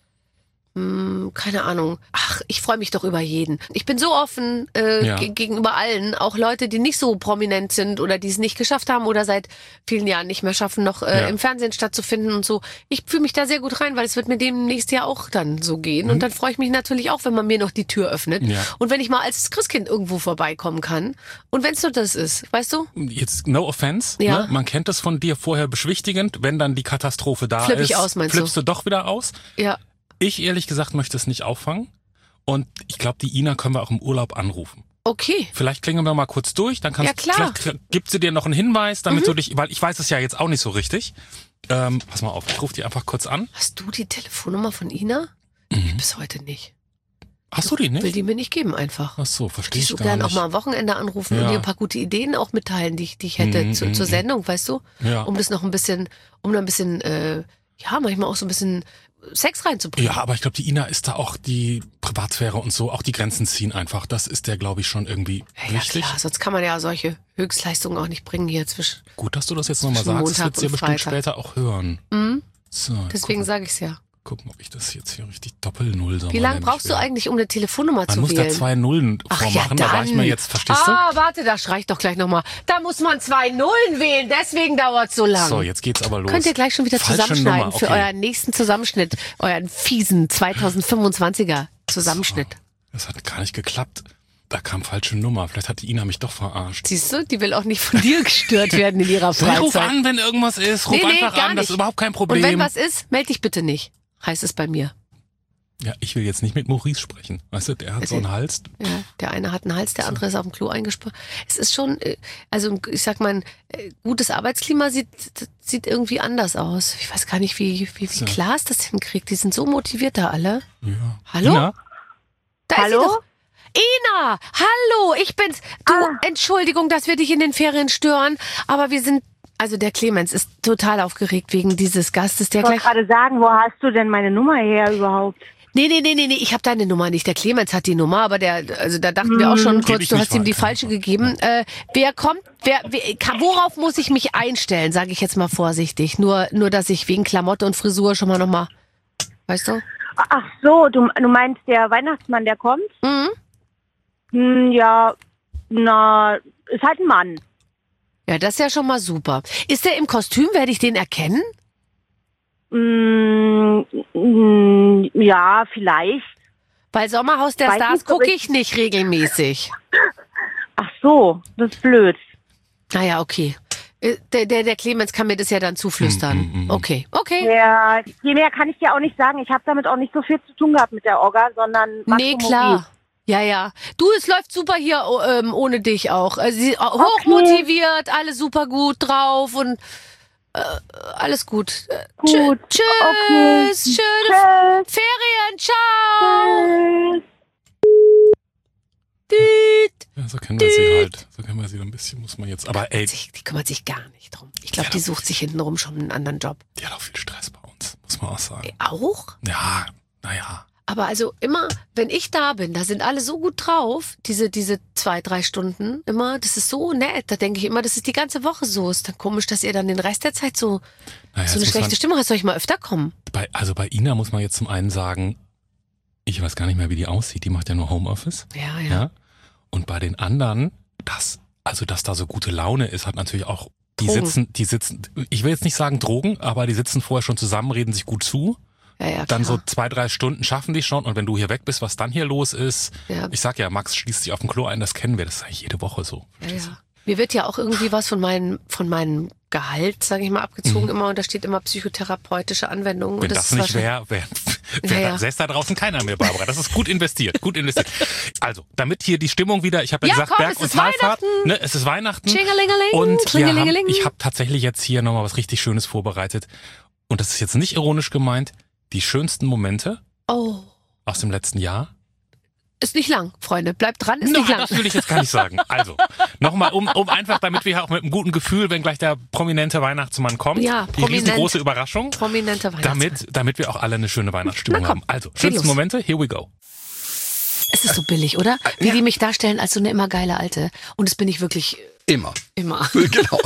mh, keine Ahnung. Ach, ich freue mich doch über jeden. Ich bin so offen äh, Ja. ge- gegenüber allen. Auch Leute, die nicht so prominent sind oder die es nicht geschafft haben oder seit vielen Jahren nicht mehr schaffen, noch äh, Ja. im Fernsehen stattzufinden und so. Ich fühle mich da sehr gut rein, weil es wird mir demnächst ja auch dann so gehen. Und dann freue ich mich natürlich auch, wenn man mir noch die Tür öffnet. Ja. Und wenn ich mal als Christkind irgendwo vorbeikommen kann. Und wenn es nur das ist, weißt du? Jetzt no offense, Ja. ne? Man kennt das von dir vorher beschwichtigend, wenn dann die Katastrophe da Flipp ist. ich aus, meinst flippst du doch wieder aus. Ja. Ich ehrlich gesagt möchte es nicht auffangen. Und ich glaube, die Ina können wir auch im Urlaub anrufen. Okay. Vielleicht klingeln wir mal kurz durch, dann kannst Ja, klar. vielleicht gibt sie dir noch einen Hinweis, damit Mhm. du dich, weil ich weiß es ja jetzt auch nicht so richtig. Ähm, pass mal auf, ich rufe die einfach kurz an. Hast du die Telefonnummer von Ina? Ich bis heute nicht. Hast du die Will nicht? die mir nicht geben einfach. Ach so, verstehe Die ich so gar gern auch nicht. mal am Wochenende anrufen und Ja. dir ein paar gute Ideen auch mitteilen, die ich, die ich hätte Mhm, zu, mhm, zur mhm. Sendung, weißt du? Ja. Um das noch ein bisschen, um da ein bisschen, äh, ja, manchmal auch so ein bisschen Sex reinzubringen. Ja, aber ich glaube, die Ina ist da auch die Privatsphäre und so, auch die Grenzen ziehen einfach. Das ist der, glaube ich, schon irgendwie Ja, ja, wichtig. klar, sonst kann man ja solche Höchstleistungen auch nicht bringen hier zwischen. Gut, dass du das jetzt nochmal Zwischen sagst. Das Montag wird sie ja und bestimmt Freitag. später auch hören. Mhm. So, Deswegen gucken, sage ich's ja. gucken, ob ich das jetzt hier richtig Doppel-Null Wie lange brauchst du eigentlich, um eine Telefonnummer Man zu muss wählen? da zwei Nullen Ach ja, vormachen. Da war ich dann. mir jetzt, verstehst Ah, warte, da schrei ich doch gleich nochmal. Da muss man zwei Nullen wählen, deswegen dauert's so du? lang. So, jetzt geht's aber los. Könnt ihr gleich schon wieder Falsche zusammenschneiden Nummer, für okay. euren nächsten Zusammenschnitt, euren fiesen zweitausendfünfundzwanziger Zusammenschnitt. Das hat gar nicht geklappt. Da kam falsche Nummer. Vielleicht hat die Ina mich doch verarscht. Siehst du, die will auch nicht von dir gestört werden in ihrer So, Freizeit. ruf an, wenn irgendwas ist. Ruf Nee, nee, einfach gar an, das nicht. ist überhaupt kein Problem. Und wenn was ist, melde dich bitte nicht, heißt es bei mir. Ja, ich will jetzt nicht mit Maurice sprechen. Weißt du, der hat so einen Hals. Ja, der eine hat einen Hals, der andere ist auf dem Klo eingesperrt. Es ist schon, äh, also ich sag mal, ein äh, gutes Arbeitsklima sieht, sieht irgendwie anders aus. Ich weiß gar nicht, wie, wie, wie So. Klaas das hinkriegt. Die sind so motiviert da alle. Ja. Hallo? Ina? Da Hallo? ist sie doch. Ina, hallo, ich bin's. Du, Ah. Entschuldigung, dass wir dich in den Ferien stören, aber wir sind, also der Clemens ist total aufgeregt wegen dieses Gastes, der Ich wollte gleich... gerade sagen, wo hast du denn meine Nummer her überhaupt? Nee, nee, nee, nee, nee, ich habe deine Nummer nicht. Der Clemens hat die Nummer, aber der, also da dachten wir auch schon Geb kurz, ich du nicht hast ihm die weiter. falsche gegeben. Äh, wer kommt, wer, wer, ka- worauf muss ich mich einstellen, sage ich jetzt mal vorsichtig. Nur, nur, dass ich wegen Klamotte und Frisur schon mal nochmal, weißt du? Ach so, du, du meinst der Weihnachtsmann, der kommt? Mhm. Hm, ja, na, ist halt ein Mann. Ja, das ist ja schon mal super. Ist der im Kostüm? Werde ich den erkennen? Hm, hm, ja, vielleicht. Weil Sommerhaus der Weiß Stars nicht, ob gucke ich- ich nicht regelmäßig. Ach so, das ist blöd. Naja, okay. Äh, Der, der, der Clemens kann mir das ja dann zuflüstern. Mm, mm, mm. Okay, okay. Ja, viel mehr kann ich dir auch nicht sagen. Ich habe damit auch nicht so viel zu tun gehabt mit der Orga, sondern Max Nee, und klar. Maurice. Ja, ja. Du, es läuft super hier oh, ähm, ohne dich auch. Also, sie, hochmotiviert, alle super gut drauf und äh, alles gut. Äh, Gut. Tschüss, Okay. schöne Tschüss. Ferien, ciao. Tschüss. Düt. Ja, so kennen wir sie halt. So kennen wir sie ein bisschen, muss man jetzt. Aber ey, Die, die kümmert sich gar nicht drum. Ich glaube, Ja, die das sucht sich hintenrum schon einen anderen Job. die hat auch viel Stress bei uns, muss man auch sagen. Auch? Ja, naja. Aber also immer, wenn ich da bin, da sind alle so gut drauf, diese, diese zwei, drei Stunden immer, das ist so nett. Da denke ich immer, das ist die ganze Woche so. Ist dann komisch, dass ihr dann den Rest der Zeit so, naja so eine jetzt muss schlechte man, Stimmung hast. Soll ich mal öfter kommen? bei, also bei Ina muss man jetzt zum einen sagen, ich weiß gar nicht mehr, wie die aussieht. Die macht ja nur Homeoffice. Ja, ja. Ja. Und bei den anderen, das, also dass da so gute Laune ist, hat natürlich auch, die Drogen. sitzen, die sitzen, ich will jetzt nicht sagen Drogen, aber die sitzen vorher schon zusammen, reden sich gut zu. Ja, ja, Dann klar. so zwei, drei Stunden schaffen die schon. Und wenn du hier weg bist, was dann hier los ist, Ja. ich sag ja, Max schließt sich auf dem Klo ein, das kennen wir, das ist eigentlich jede Woche so. Ja, ja. Mir wird ja auch irgendwie was von meinem, von meinem Gehalt, sage ich mal, abgezogen immer und da steht immer psychotherapeutische Anwendungen. Wenn und das, ist nicht wäre, wäre wär, Ja, wär ja. säß da draußen keiner mehr, Barbara. Das ist gut investiert, gut investiert. Also, damit hier die Stimmung wieder, ich habe ja, Ja, gesagt, komm, Berg- es und ist Talfahrt. Weihnachten. Ne, es ist Weihnachten. Tschingelingeling, Und wir haben, Tschingelingeling. ich habe tatsächlich jetzt hier nochmal was richtig Schönes vorbereitet. Und das ist jetzt nicht ironisch gemeint. Die schönsten Momente Oh, aus dem letzten Jahr. ist nicht lang, Freunde. Bleibt dran, ist Na, nicht lang. das will ich jetzt gar nicht sagen. Also, nochmal, um, um einfach, damit wir auch mit einem guten Gefühl, wenn gleich der prominente Weihnachtsmann kommt, Ja, die prominent. riesengroße Überraschung, Prominenter Weihnachtsmann. damit, damit wir auch alle eine schöne Weihnachtsstimmung Na komm, haben. Also, geht schönsten los. Momente, here we go. Es ist so billig, oder? Wie die mich darstellen als so eine immer geile Alte. Und das bin ich wirklich Immer. immer. Genau.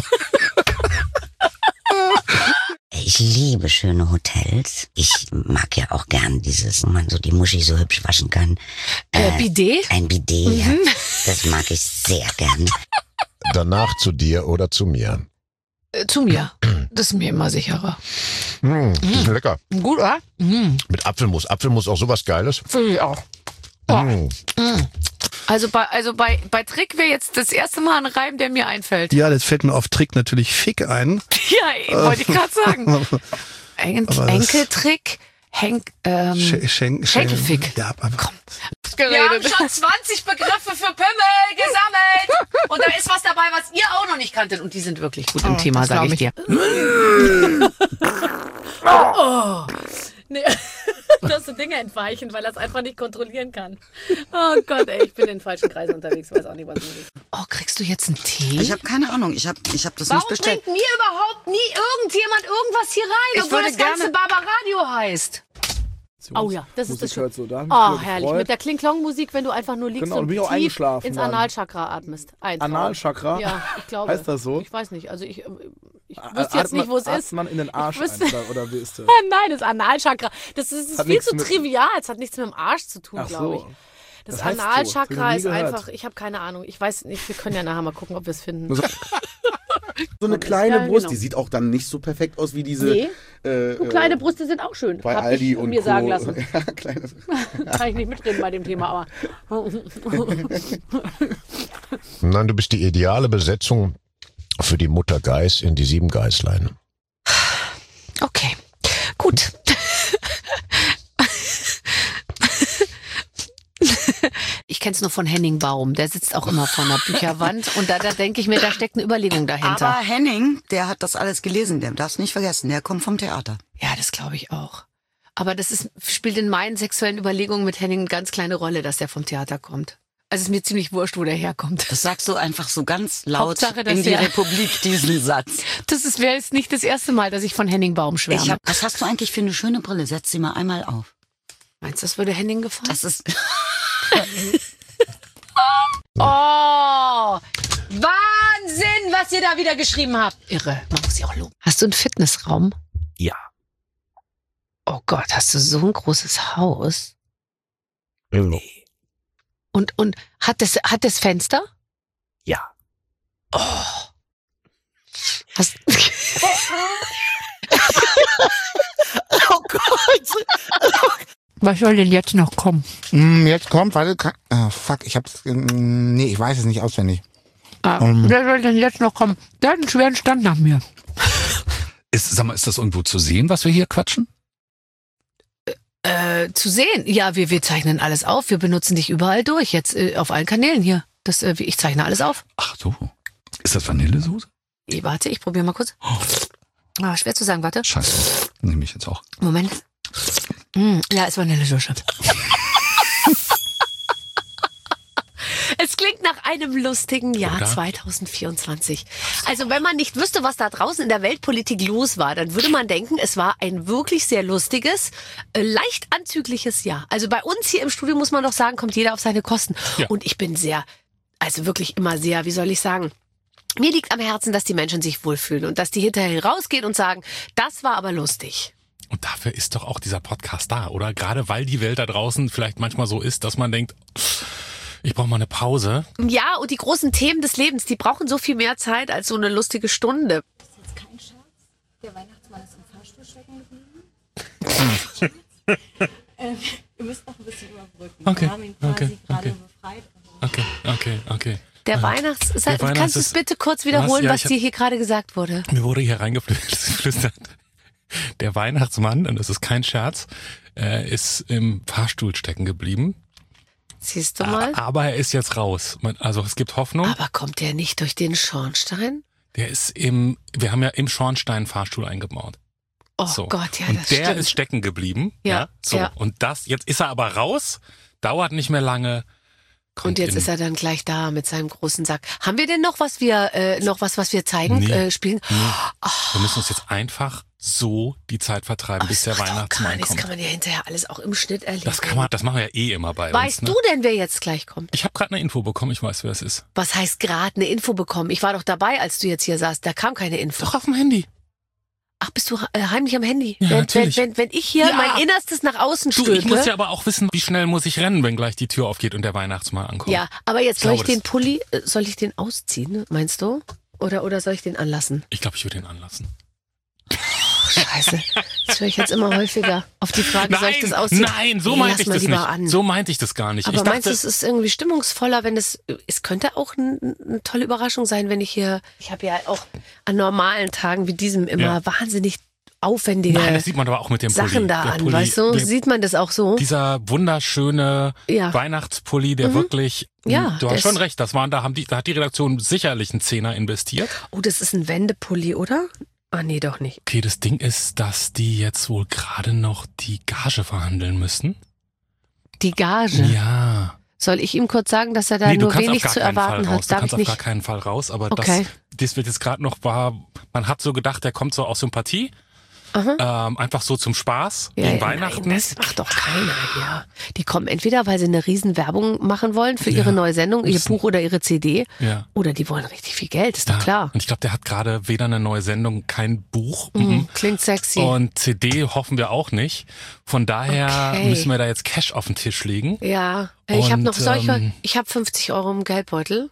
Ich liebe schöne Hotels. Ich mag ja auch gern dieses, wo man so die Muschi so hübsch waschen kann. Äh, Bidet? Ein Bidet, ja. Das mag ich sehr gern. Danach zu dir oder zu mir? Äh, zu mir. Das ist mir immer sicherer. Mmh, die sind lecker. Gut, oder? Mm. Mit Apfelmus. Apfelmus auch sowas Geiles. Finde ich auch. Mmh. Mm. Also bei, also bei, bei Trick wäre jetzt das erste Mal ein Reim, der mir einfällt. Ja, das fällt mir auf Trick natürlich Fick ein. Ja, wollte ich gerade sagen. En Aber das- Enkeltrick, Henk, ähm, Sch Schenk, Schenkelfick. Ja, aber Komm. Wir haben schon zwanzig Begriffe für Pimmel gesammelt. Und da ist was dabei, was ihr auch noch nicht kanntet. Und die sind wirklich gut im Oh, Thema, das sage glaub ich dir. Oh. Nee. Dass so Dinge entweichen, weil er es einfach nicht kontrollieren kann. Oh Gott, ey, ich bin in den falschen Kreisen unterwegs, weiß auch nicht, was los ist. Oh, kriegst du jetzt einen Tee? Ich habe keine Ahnung, ich habe ich hab das Warum nicht bestellt. bringt mir überhaupt nie irgendjemand irgendwas hier rein, Ich obwohl würde das ganze gerne- Barbaradio heißt? Oh ja, das ist das Schöne. So, da hab ich mich Oh, wieder herrlich. gefreut. Mit der Kling-Klong-Musik, wenn du einfach nur liegst Genau, da und bin ich auch tief eingeschlafen ins dann. Analchakra atmest. Ein Traum. Analchakra? Ja, ich glaube. Heißt das so? Ich weiß nicht. Also ich, ich A- wüsste jetzt atmet- nicht, wo es atmet ist. man in den Arsch Ich wüsste- ein, oder, oder wie ist das? Nein, das Analchakra. Das ist, ist Hat viel nichts zu mit- trivial. Es hat nichts mit dem Arsch zu tun, Ach glaube ich. so. Das, Das heißt so. Analchakra Das hab ich noch ist nie gehört. einfach, ich habe keine Ahnung. Ich weiß nicht, wir können ja nachher mal gucken, ob wir es finden. So so eine kleine Ja, Brust, genau. die sieht auch dann nicht so perfekt aus wie diese. Nee. Äh, So kleine Brüste sind auch schön. bei hab Aldi ich und mir Co. sagen lassen. Ja, kleine. Kann ich nicht mitreden bei dem Thema, aber. Nein, du bist die ideale Besetzung für die Mutter Geiß in die sieben Geißlein. Okay, gut. Ich kenne es nur von Henning Baum, der sitzt auch immer vor einer Bücherwand und da, da denke ich mir, da steckt eine Überlegung dahinter. Aber Henning, der hat das alles gelesen, der darfst nicht vergessen, der kommt vom Theater. Ja, das glaube ich auch. Aber das ist, spielt in meinen sexuellen Überlegungen mit Henning eine ganz kleine Rolle, dass der vom Theater kommt. Also ist mir ziemlich wurscht, wo der herkommt. Das sagst du einfach so ganz laut Hauptsache, dass in die er- Republik, diesen Satz. Das ist, wäre jetzt nicht das erste Mal, dass ich von Henning Baum schwärme. Ich hab, was hast du eigentlich für eine schöne Brille? Setz sie mal einmal auf. Meinst du, das würde Henning gefallen? Das ist... Oh, Wahnsinn, was ihr da wieder geschrieben habt. Irre, man muss sie auch loben. Hast du einen Fitnessraum? Ja. Oh Gott, hast du so ein großes Haus? Nee. Und, und hat das, hat das Fenster? Ja. Oh. Hast Oh Gott. Was soll denn jetzt noch kommen? Mm, jetzt kommt, warte, kann, ah, fuck, ich hab's, mm, nee, ich weiß es nicht auswendig. Ah, Um, wer soll denn jetzt noch kommen? Der hat einen schweren Stand nach mir. Ist, sag mal, ist das irgendwo zu sehen, was wir hier quatschen? äh, zu sehen? Ja, wir, wir zeichnen alles auf. Wir benutzen dich überall durch. Jetzt äh, auf allen Kanälen hier. Das, äh, ich zeichne alles auf. Ach so. Ist das Vanillesoße? Eh, warte, ich probiere mal kurz. Ah, schwer zu sagen, warte. Scheiße. Nehme ich jetzt auch. Moment. Mm, ja, ist Vanillesoße. Es klingt nach einem lustigen Jahr Oder? zwanzig vierundzwanzig. Also wenn man nicht wüsste, was da draußen in der Weltpolitik los war, dann würde man denken, es war ein wirklich sehr lustiges, äh, leicht anzügliches Jahr. Also bei uns hier im Studio muss man doch sagen, kommt jeder auf seine Kosten. Ja. Und ich bin sehr, also wirklich immer sehr, wie soll ich sagen, mir liegt am Herzen, dass die Menschen sich wohlfühlen und dass die hinterher rausgehen und sagen, das war aber lustig. Und dafür ist doch auch dieser Podcast da, oder? Gerade weil die Welt da draußen vielleicht manchmal so ist, dass man denkt, ich brauche mal eine Pause. Ja, und die großen Themen des Lebens, die brauchen so viel mehr Zeit als so eine lustige Stunde. Das ist jetzt kein Scherz. Der Weihnachtsmann ist im Fahrstuhl stecken geblieben. ähm, ihr müsst noch ein bisschen überbrücken. Okay, Wir haben ihn quasi okay, gerade okay. befreit. Okay, okay, okay. Der Weihnachts... Der Kannst du Weihnachts- es bitte kurz wiederholen, Was? Ja, was ich hab- dir hier gerade gesagt wurde? Mir wurde hier reingeflüstert, der Weihnachtsmann, und das ist kein Scherz, äh, ist im Fahrstuhl stecken geblieben. Siehst du mal? Aber er ist jetzt raus. Man- Also es gibt Hoffnung. Aber kommt der nicht durch den Schornstein? Der ist im, wir haben ja im Schornstein einen Fahrstuhl eingebaut. Oh So. Gott, ja, und das der stimmt. ist stecken geblieben. Ja, so. ja. Und das, jetzt ist er aber raus. dauert nicht mehr lange. Und jetzt ist er dann gleich da mit seinem großen Sack. Haben wir denn noch was wir äh, noch was was wir zeigen Nee. äh, spielen? Nee. Wir müssen uns jetzt einfach so die Zeit vertreiben, bis der Weihnachtsmann Das kommt. kann man ja hinterher alles auch im Schnitt erleben. Das kann man, das machen wir ja eh immer bei Weißt uns. Ne? du denn, wer jetzt gleich kommt? Ich habe gerade eine Info bekommen, ich weiß, wer es ist. Was heißt gerade eine Info bekommen? Ich war doch dabei, als du jetzt hier saßt. Da kam keine Info. Doch auf dem Handy. Ach, bist du äh, heimlich am Handy? Ja, wenn, natürlich. Wenn, wenn, wenn ich hier Ja. mein Innerstes nach außen Du, stülpe. ich muss ja aber auch wissen, wie schnell muss ich rennen, wenn gleich die Tür aufgeht und der Weihnachtsmann ankommt. Ja, aber jetzt soll ich glaube, den Pulli, äh, soll ich den ausziehen, meinst du? Oder, oder soll ich den anlassen? Ich glaube, ich würde ihn anlassen. Scheiße, das höre ich jetzt immer häufiger. Auf die Frage, soll ich das ausziehen? Nein, so Nee, meinte lass ich mal das lieber nicht. An. So meinte ich das gar nicht. Aber ich meinst du, dachte, es ist irgendwie stimmungsvoller, wenn es, es könnte auch ein, eine tolle Überraschung sein, wenn ich hier, ich habe ja auch an normalen Tagen wie diesem immer Ja. wahnsinnig aufwendige Nein, das sieht man aber auch mit dem Pulli. Sachen da Der an, Pulli, weißt du? der- Sieht man das auch so? Dieser wunderschöne Ja. Weihnachtspulli, der Mhm. wirklich, Ja, du der hast schon ist- recht, das waren, da haben die, da hat die Redaktion sicherlich einen Zehner investiert. Oh, das ist ein Wendepulli, oder? Ah, nee, doch nicht. Okay, das Ding ist, dass die jetzt wohl gerade noch die Gage verhandeln müssen. Die Gage. Ja. Soll ich ihm kurz sagen, dass er da Nee, du nur kannst auf wenig gar zu keinen Fall erwarten raus. hat? Du Darf kannst ich auf nicht? gar keinen Fall raus, aber Okay. das, das wird jetzt gerade noch, war, man hat so gedacht, der kommt so aus Sympathie. Ähm, einfach so zum Spaß, Ja, wegen ja, Weihnachten. Nein, das macht doch keiner hier. Die kommen entweder, weil sie eine riesen Werbung machen wollen für ihre neue Sendung, ihr Buch oder ihre C D, Ja. oder die wollen richtig viel Geld, ist doch Ja. klar. Und ich glaube, der hat gerade weder eine neue Sendung, kein Buch. Mhm, mhm. klingt sexy. Und C D hoffen wir auch nicht. Von daher Okay. müssen wir da jetzt Cash auf den Tisch legen. Ja, ich habe Und, noch solche, ähm, ich habe fünfzig Euro im Geldbeutel.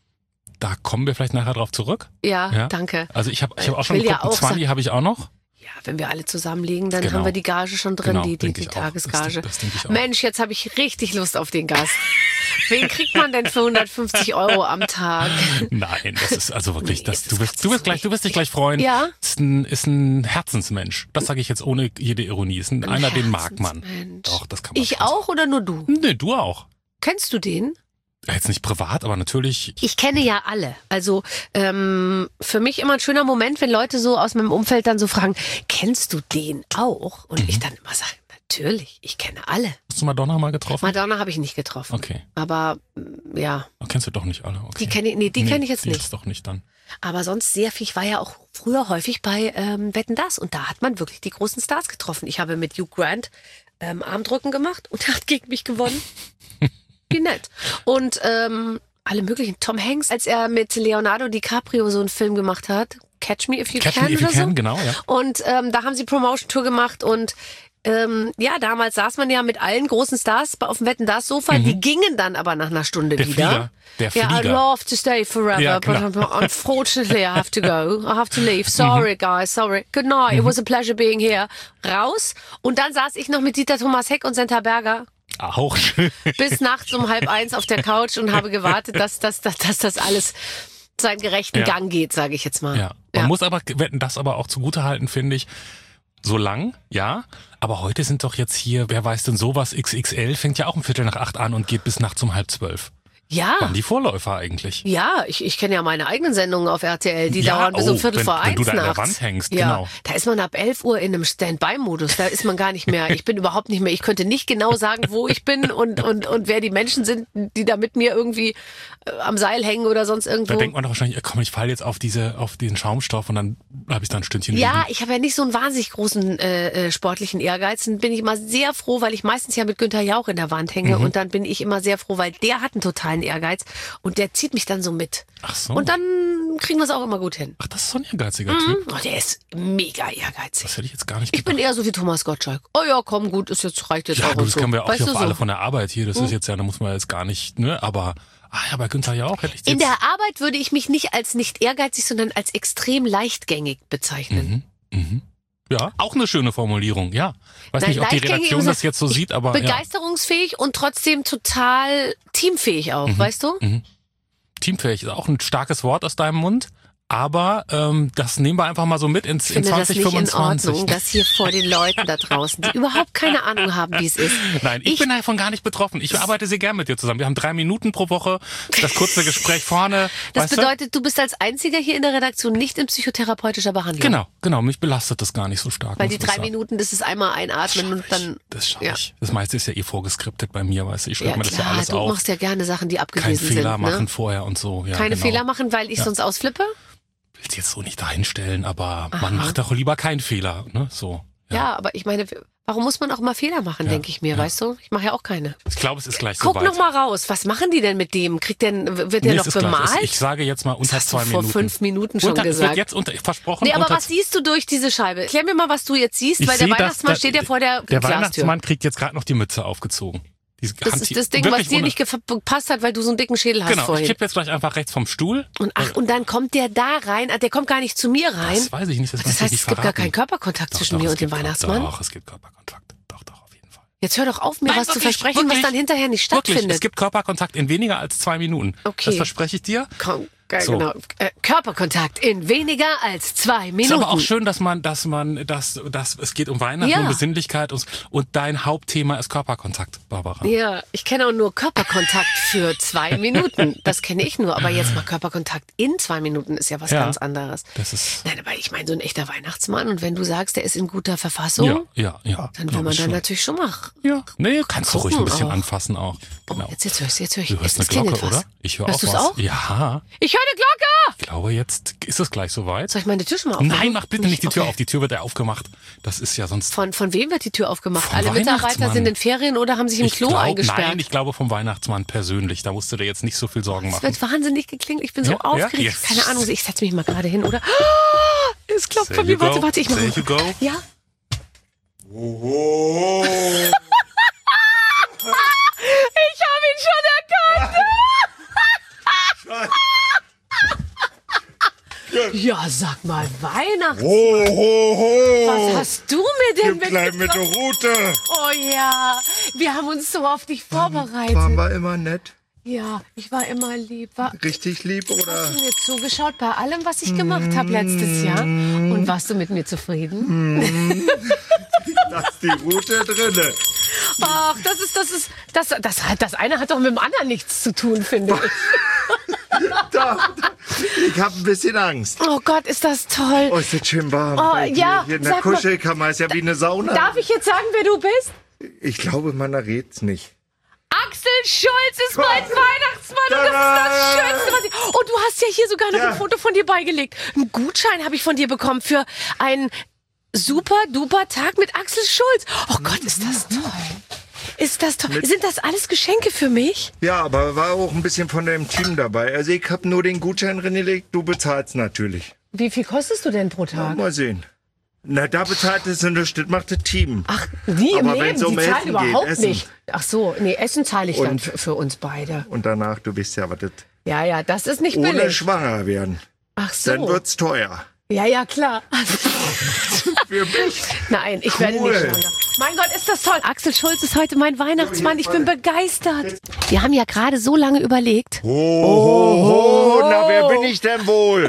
Da kommen wir vielleicht nachher drauf zurück. Ja, danke. Also ich habe ich Äh, hab auch ich schon will ja geguckt, auch einen zwanzig sa- habe ich auch noch. Ja, wenn wir alle zusammenlegen, dann Genau. haben wir die Gage schon drin, Genau, die, die, denk die ich auch. Tagesgage. Das- das denk ich auch. Mensch, jetzt habe ich richtig Lust auf den Gast. Wen kriegt man denn für hundertfünfzig Euro am Tag? Nein, das ist also wirklich, das, du wirst, du wirst gleich, du wirst dich gleich freuen. Ja? Ist ein, ist ein Herzensmensch. Das sage ich jetzt ohne jede Ironie. Ist ein, Ein einer, den mag man. Herzensmensch. Doch, das kann man. Ich auch oder nur du? Nee, du auch. Kennst du den? Jetzt nicht privat, aber natürlich. Ich kenne ja alle. Also ähm, für mich immer ein schöner Moment, wenn Leute so aus meinem Umfeld dann so fragen, kennst du den auch? Und Mhm. ich dann immer sage, natürlich, ich kenne alle. Hast du Madonna mal getroffen? Madonna habe ich nicht getroffen. Okay. Aber mm, ja, Oh, kennst du doch nicht alle. Okay. die kenne ich, nee, die kenne ich jetzt die nicht. Jetzt doch nicht dann. Aber sonst sehr viel. Ich war ja auch früher häufig bei ähm, Wetten, das und da hat man wirklich die großen Stars getroffen. Ich habe mit Hugh Grant ähm, Armdrücken gemacht und er hat gegen mich gewonnen. Wie nett. Und ähm, alle möglichen. Tom Hanks, als er mit Leonardo DiCaprio so einen Film gemacht hat, Catch Me If You Catch Can Me If You oder so. Can, genau, ja. Und ähm, da haben sie Promotion-Tour gemacht und ähm, ja, damals saß man ja mit allen großen Stars auf dem Wetten, das Sofa. Mhm. Die gingen dann aber nach einer Stunde Der wieder. Flieger. Der Ja, I'd Flieger. love to stay forever, Ja, genau. but unfortunately I have to go. I have to leave. Sorry, guys, sorry. Good night. It was a pleasure being here. Raus. Und dann saß ich noch mit Dieter Thomas Heck und Senta Berger Auch schön. bis nachts um halb eins auf der Couch und habe gewartet, dass, dass, dass, dass das alles seinen gerechten Ja. Gang geht, sage ich jetzt mal. Ja. Man muss aber Wetten, das aber auch zugute halten, finde ich. So lang, ja. Aber heute sind doch jetzt hier, wer weiß denn sowas, X X L fängt ja auch um Viertel nach acht an und geht bis nachts um halb zwölf. Ja. Waren die Vorläufer eigentlich? Ja, ich, ich kenne ja meine eigenen Sendungen auf R T L, die Ja, dauern bis oh, um Viertel wenn- vor wenn eins du da an der nachts. Wand hängst, ja, genau. Da ist man ab elf Uhr in einem Standby-Modus, da ist man gar nicht mehr, ich bin überhaupt nicht mehr, ich könnte nicht genau sagen, wo ich bin und, und, und wer die Menschen sind, die da mit mir irgendwie äh, am Seil hängen oder sonst irgendwo. Da denkt man doch wahrscheinlich, komm, ich falle jetzt auf diese, auf diesen Schaumstoff und dann habe ich da ein Stündchen Ja, liegen. ich habe ja nicht so einen wahnsinnig großen äh, äh, sportlichen Ehrgeiz. Dann bin ich immer sehr froh, weil ich meistens ja mit Günther Jauch in der Wand hänge. Mhm. Und dann bin ich immer sehr froh, weil der hat einen totalen Ehrgeiz und der zieht mich dann so mit. Ach so. Und dann kriegen wir es auch immer gut hin. Ach, das ist so ein ehrgeiziger Mhm. Typ. Oh, der ist mega ehrgeizig. Das hätte ich jetzt gar nicht Ich bin eher so wie Thomas Gottschalk. Oh ja, komm, gut, ist jetzt reicht jetzt Ja, auch. du, und das so. können wir auch Weißt hier du auf so? alle von der Arbeit hier. Das Mhm. ist jetzt ja, da muss man jetzt gar nicht, ne, aber, ah ja, bei Günther Jauch hätte ich jetzt. In der Arbeit würde ich mich nicht als nicht ehrgeizig, sondern als extrem leichtgängig bezeichnen. Mhm. Mhm. Ja, auch eine schöne Formulierung, ja. Weiß Nein, nicht, ob die leichtgängig Redaktion im das Sinne- jetzt so sieht, aber ja. Begeisterungsfähig und trotzdem total teamfähig auch, Mhm. weißt du? Mhm. Teamfähig ist auch ein starkes Wort aus deinem Mund, Aber ähm, das nehmen wir einfach mal so mit ins Ich finde in das zwanzig nicht in fünfundzwanzig. Ordnung, dass hier vor den Leuten da draußen, die überhaupt keine Ahnung haben, wie es ist. Nein, ich, ich bin davon gar nicht betroffen. Ich arbeite sehr gern mit dir zusammen. Wir haben drei Minuten pro Woche, das kurze Gespräch vorne. Das weißt bedeutet, du? du bist als Einziger hier in der Redaktion nicht in psychotherapeutischer Behandlung. Genau, genau. Mich belastet das gar nicht so stark. Weil die drei Minuten, das ist einmal einatmen und dann... Das schaffe ja. ich. Das meiste ist ja eh vorgeskriptet bei mir, weißt du. Ich schreibe Ja, mir das klar, ja alles du auf. machst ja gerne Sachen, die Kein abgelesen Fehler sind. machen Ne? vorher und so. Ja, Keine genau. Fehler machen, weil ich Ja. sonst ausflippe? Ich will es jetzt so nicht dahinstellen, aber Aha. man macht doch lieber keinen Fehler. Ne? So. Ja. aber ich meine, warum muss man auch mal Fehler machen, Ja, denke ich mir, ja. weißt du? Ich mache ja auch keine. Ich glaube, es ist gleich Guck soweit. noch mal raus, was machen die denn mit dem? Kriegt der, wird der Nee, es noch ist gleich. bemalt? Ich sage jetzt mal unter Das hast zwei du vor Minuten. fünf Minuten schon unter, gesagt. Wird jetzt unter, versprochen. Nee, aber unter, was siehst du durch diese Scheibe? Erklär mir mal, was du jetzt siehst, Ich weil der sehe, dass Weihnachtsmann da- steht ja vor der, Der Glastür. Weihnachtsmann kriegt jetzt gerade noch die Mütze aufgezogen. Die Das Hand- ist das Ding, wirklich was dir ohne- nicht gef- gepasst hat, weil du so einen dicken Schädel hast Genau, ich vorhin. kipp jetzt gleich einfach rechts vom Stuhl. Und ach, und dann kommt der da rein, ah, der kommt gar nicht zu mir rein. Das weiß ich nicht, das, Das weiß ich heißt, nicht es gibt gar verraten. keinen Körperkontakt Doch, zwischen doch, mir es und dem gibt- Weihnachtsmann. Doch, es gibt Körperkontakt. Jetzt hör doch auf, mir Nein, was zu wirklich, versprechen, was wirklich. dann hinterher nicht Wirklich, stattfindet. es gibt Körperkontakt in weniger als zwei Minuten. Okay. Das verspreche ich dir. Komm, geil, So. genau. Äh, Körperkontakt in weniger als zwei Ist Minuten. aber auch schön, dass man, dass man, dass, dass es geht um Weihnachten, Ja. um Besinnlichkeit und, und dein Hauptthema ist Körperkontakt, Barbara. Ja, ich kenne auch nur Körperkontakt für zwei Minuten. Das kenne ich nur. Aber jetzt mal Körperkontakt in zwei Minuten ist ja was Ja. ganz anderes. Das ist Nein, aber ich meine, so ein echter Weihnachtsmann. Und wenn du sagst, der ist in guter Verfassung, ja, ja, ja. dann will glaub man ich dann schon. natürlich schon mal. Ja, nee, kannst du ruhig ein gucken bisschen auch. anfassen auch. Genau. Jetzt, jetzt hörst du, jetzt hör ich. Du hörst es eine Glocke, klingelt was. oder? Ich höre Hörst auch du's was. auch? Ja. Ich höre eine Glocke! Ich glaube, jetzt ist es gleich soweit. Soll ich meine Tür schon mal aufmachen? Nein, mach bitte nicht die Tür Okay. auf. Die Tür wird ja aufgemacht. Das ist ja sonst. Von, von wem wird die Tür aufgemacht? Vom Alle Mitarbeiter Weihnachtsmann. sind in Ferien oder haben sich im Ich Klo glaub, eingesperrt? Nein, ich glaube vom Weihnachtsmann persönlich. Da musst du dir jetzt nicht so viel Sorgen Es machen. wird wahnsinnig geklingelt. Ich bin so Ja, ja, aufgeregt. yes. Keine Ahnung, ich setze mich mal gerade hin, oder? Ah, es klopft There von mir. you go. Warte, warte, ich mache. There you go. Ja. Ich habe ihn schon erkannt. Ja, sag mal, Weihnachtsmann. Ho, ho, ho. Was hast du mir denn Wir bleiben mit der Route. Oh ja, wir haben uns so auf dich vorbereitet. Waren wir immer nett? Ja, ich war immer lieb. War, Richtig lieb, oder? hast du mir zugeschaut bei allem, was ich gemacht habe letztes Jahr? Und warst du mit mir zufrieden? Lass die Route drinne. Ach, das ist, das ist, das, das, hat- das eine hat doch mit dem anderen nichts zu tun, finde ich. Doch, ich habe ein bisschen Angst. Oh Gott, ist das toll. Oh, ist das schön warm. Oh, bei dir. ja, Hier in der sag mal, Kuschelkammer ist ja wie eine Sauna. Darf ich jetzt sagen, wer du bist? Ich glaube, man errät's nicht. Axel Schulz ist mein Weihnachtsmann und das ist das Schönste, was ich... Oh, du hast ja hier sogar noch Ja. ein Foto von dir beigelegt. Einen Gutschein habe ich von dir bekommen für einen super duper Tag mit Axel Schulz. Oh Gott, ist das toll. Ist das toll. Mit- Sind das alles Geschenke für mich? Ja, aber war auch ein bisschen von deinem Team dabei. Also ich habe nur den Gutschein reingelegt, du bezahlst natürlich. Wie viel kostest du denn pro Ja, Tag? mal sehen. Na, da bezahlt es nichts, das macht das Team. Ach, nie im Aber Leben. wenn's um Die zahlen Essen überhaupt geht, Essen. nicht. Ach so, nee, Essen zahle ich dann Und- für, für uns beide. Und danach, du weißt ja, was das... Ja, ja, das ist nicht Ohne billig. schwanger werden. Ach so. Dann wird's teuer. Ja, ja, klar. Für mich. Nein, ich werde Cool. nicht schwanger. Mein Gott, ist das toll. Axel Schulz ist heute mein Weihnachtsmann. Ich bin begeistert. Wir haben ja gerade so lange überlegt. Ho, ho, ho, na, wer bin ich denn wohl?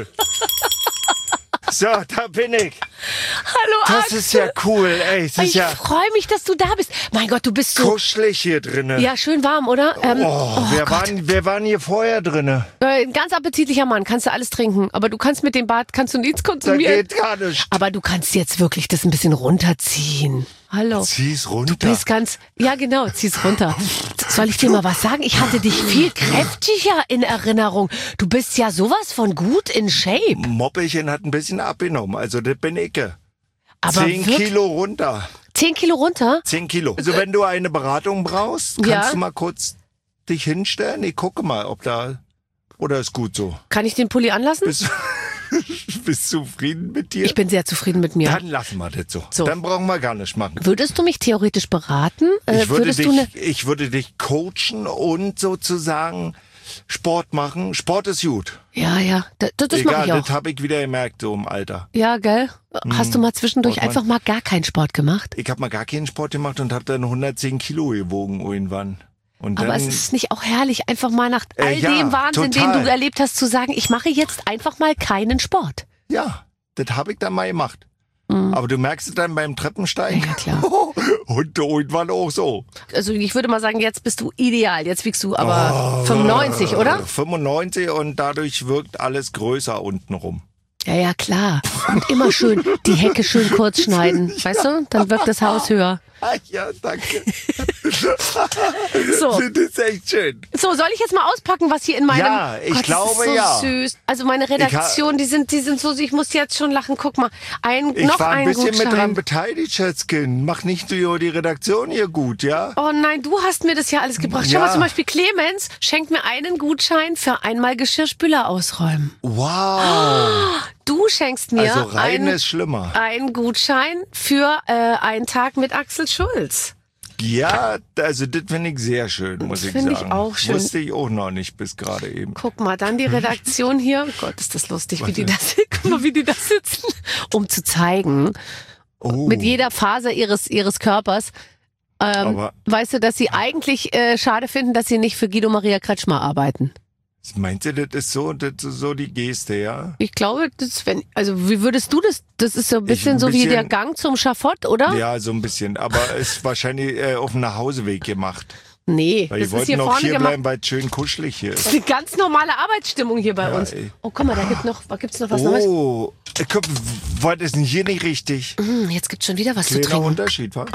So, da bin ich. Hallo, Das Axel. ist ja cool, ey. Es ist Ich ja freue mich, dass du da bist. Mein Gott, du bist so... kuschelig hier drinne. Ja, schön warm, oder? Ähm, Oh, oh wer, Gott. waren, wer waren hier vorher drinne? Äh, Ein ganz appetitlicher Mann, kannst du alles trinken. Aber du kannst mit dem Bad, kannst du nichts Da konsumieren. geht gar nichts. Aber du kannst jetzt wirklich das ein bisschen runterziehen. Hallo. Zieh's runter. Du bist ganz, ja genau, zieh's runter. Soll ich dir mal was sagen? Ich hatte dich viel kräftiger in Erinnerung. Du bist ja sowas von gut in Shape. Moppelchen hat ein bisschen abgenommen, also das bin ich. Aber Zehn wirklich- Kilo runter. Zehn Kilo runter? Zehn Kilo. Also wenn du eine Beratung brauchst, kannst Ja. du mal kurz dich hinstellen. Ich gucke mal, ob da... Oder ist gut so? Kann ich den Pulli anlassen? Bist, bist du zufrieden mit dir? Ich bin sehr zufrieden mit mir. Dann lassen wir das so. So. Dann brauchen wir gar nicht machen. Würdest du mich theoretisch beraten? Äh, Ich würde, würdest du dich, ne ich würde dich coachen und sozusagen Sport machen. Sport ist gut. Ja, ja, das, das mache Egal, ich auch. das habe ich wieder gemerkt, so im Alter. Ja, gell? Hast du mal zwischendurch Braucht man- einfach mal gar keinen Sport gemacht? Ich habe mal gar keinen Sport gemacht und habe dann hundertzehn Kilo gewogen irgendwann. Und Aber dann, es ist nicht auch herrlich, einfach mal nach all Äh, ja, dem Wahnsinn, total. den du erlebt hast, zu sagen, ich mache jetzt einfach mal keinen Sport. Ja, das habe ich dann mal gemacht. Mhm. Aber du merkst es dann beim Treppensteigen. Ja, klar. Und irgendwann auch so. Also ich würde mal sagen, jetzt bist du ideal. Jetzt wiegst du aber fünfundneunzig, oder? fünfundneunzig und dadurch wirkt alles größer untenrum. Ja, ja, klar. Und immer schön die Hecke schön kurz schneiden. Weißt du? Dann wirkt das Haus höher. Ja, danke. So. Das ist echt schön. So, soll ich jetzt mal auspacken, was hier in meinem... Ja, ich Gott, glaube, das ist so ja. süß. Also meine Redaktion, die sind, die sind so, ich muss jetzt schon lachen. Guck mal, ein, Ich noch war ein ein bisschen Gutschein. mit dran beteiligt, Schätzchen. Mach nicht nur die Redaktion hier gut, ja? Oh nein, du hast mir das ja alles gebracht. Schau Ja. mal, zum Beispiel Clemens schenkt mir einen Gutschein für einmal Geschirrspüler ausräumen. Wow. Du schenkst mir Also rein einen, ist schlimmer. einen Gutschein für äh, einen Tag mit Axel Schulz. Ja, also das finde ich sehr schön, muss ich sagen. Finde ich auch schön. Wusste ich auch noch nicht bis gerade eben. Guck mal, dann die Redaktion hier. Oh Gott, ist das lustig, wie die Warte. das, guck mal, wie die da sitzen. Um zu zeigen, Oh. mit jeder Faser ihres, ihres Körpers, ähm, Aber- weißt du, dass sie eigentlich äh, schade finden, dass sie nicht für Guido Maria Kretschmer arbeiten. Meinst du, das ist so, das ist so die Geste, ja? Ich glaube, das, wenn, also wie würdest du das? Das ist so ein bisschen ein so wie bisschen- der Gang zum Schafott, oder? Ja, so ein bisschen. Aber ist wahrscheinlich äh, auf dem Nachhauseweg gemacht. Nee, Weil das die ist wollten hier noch vorne hier gemacht. bleiben, weil es schön kuschelig hier Das ist. ist eine ganz normale Arbeitsstimmung hier bei Ja, uns. ey. Oh, guck mal, da gibt noch, da gibt's noch was Neues. Oh, äh, guck, war das denn hier nicht richtig? Mm, jetzt gibt's schon wieder was zu Kleiner trinken. Unterschied, wa?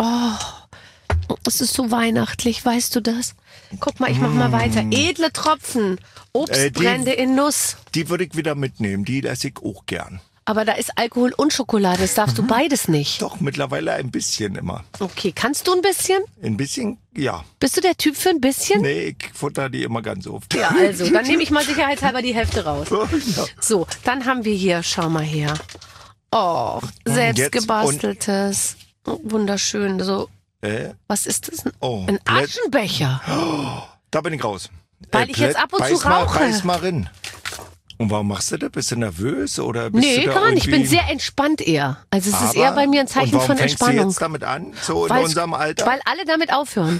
Oh, es ist so weihnachtlich, weißt du das? Guck mal, ich mach mal weiter. Edle Tropfen, Obstbrände Mm. Äh, die- in Nuss. Die würde ich wieder mitnehmen, die esse ich auch gern. Aber da ist Alkohol und Schokolade, das darfst du beides nicht. Doch, mittlerweile ein bisschen immer. Okay, kannst du ein bisschen? Ein bisschen, ja. Bist du der Typ für ein bisschen? Nee, ich futter die immer ganz oft. Ja, also, dann nehme ich mal sicherheitshalber die Hälfte raus. Ja. So, dann haben wir hier, schau mal her. Oh, selbst gebasteltes. Oh, wunderschön. So, Äh, was ist das? oh, Ein Plätt- Aschenbecher. Da bin ich raus. Weil ich jetzt Plätt- ab und zu beiß mal, rauche. Beiß mal rein. Und warum machst du das? Bist du nervös? Oder bist Nee, du da gar nicht. Ich bin irgendwie- sehr entspannt eher. Also es ist Aber- eher bei mir ein Zeichen und warum von fängst Entspannung. Du jetzt damit an, so in Weil's- unserem Alter? Weil alle damit aufhören.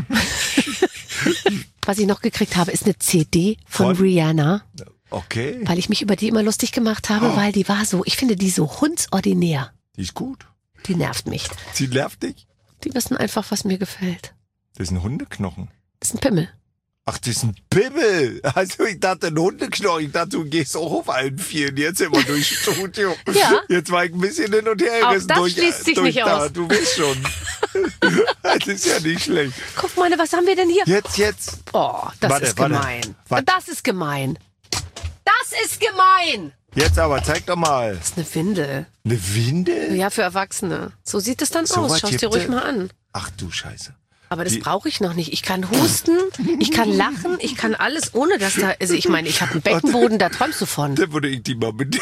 Was ich noch gekriegt habe, ist eine C D von, Von? Rihanna, Okay, weil ich mich über die immer lustig gemacht habe, weil die war so, ich finde die so hundsordinär. die ist gut. Die nervt mich. Sie nervt dich. Die wissen einfach, was mir gefällt. Das ist ein Hundeknochen. Das ist ein Pimmel. Ach, das ist ein Pimmel. Also ich dachte, ein Hundeknochen. Ich dachte, du gehst auch auf allen Vieren jetzt immer durchs Studio. Ja. Jetzt war ich ein bisschen hin und her Auch gerissen. das durch, schließt sich durch nicht da. aus. Du bist schon. Das ist ja nicht schlecht. Guck mal, was haben wir denn hier? Jetzt, jetzt. Oh, das Warte, ist warte. gemein. Warte. Das ist gemein. Das ist gemein. Jetzt aber, zeig doch mal. Das ist eine Windel. Eine Windel? Ja, für Erwachsene. So sieht es dann So aus. was Schau es dir gibt ruhig es? mal an. Ach du Scheiße. Aber das Die- brauche ich noch nicht. Ich kann husten, ich kann lachen, ich kann alles, ohne dass da. Also ich meine, ich habe einen Beckenboden, da träumst du von. Dann würde ich die mal mit.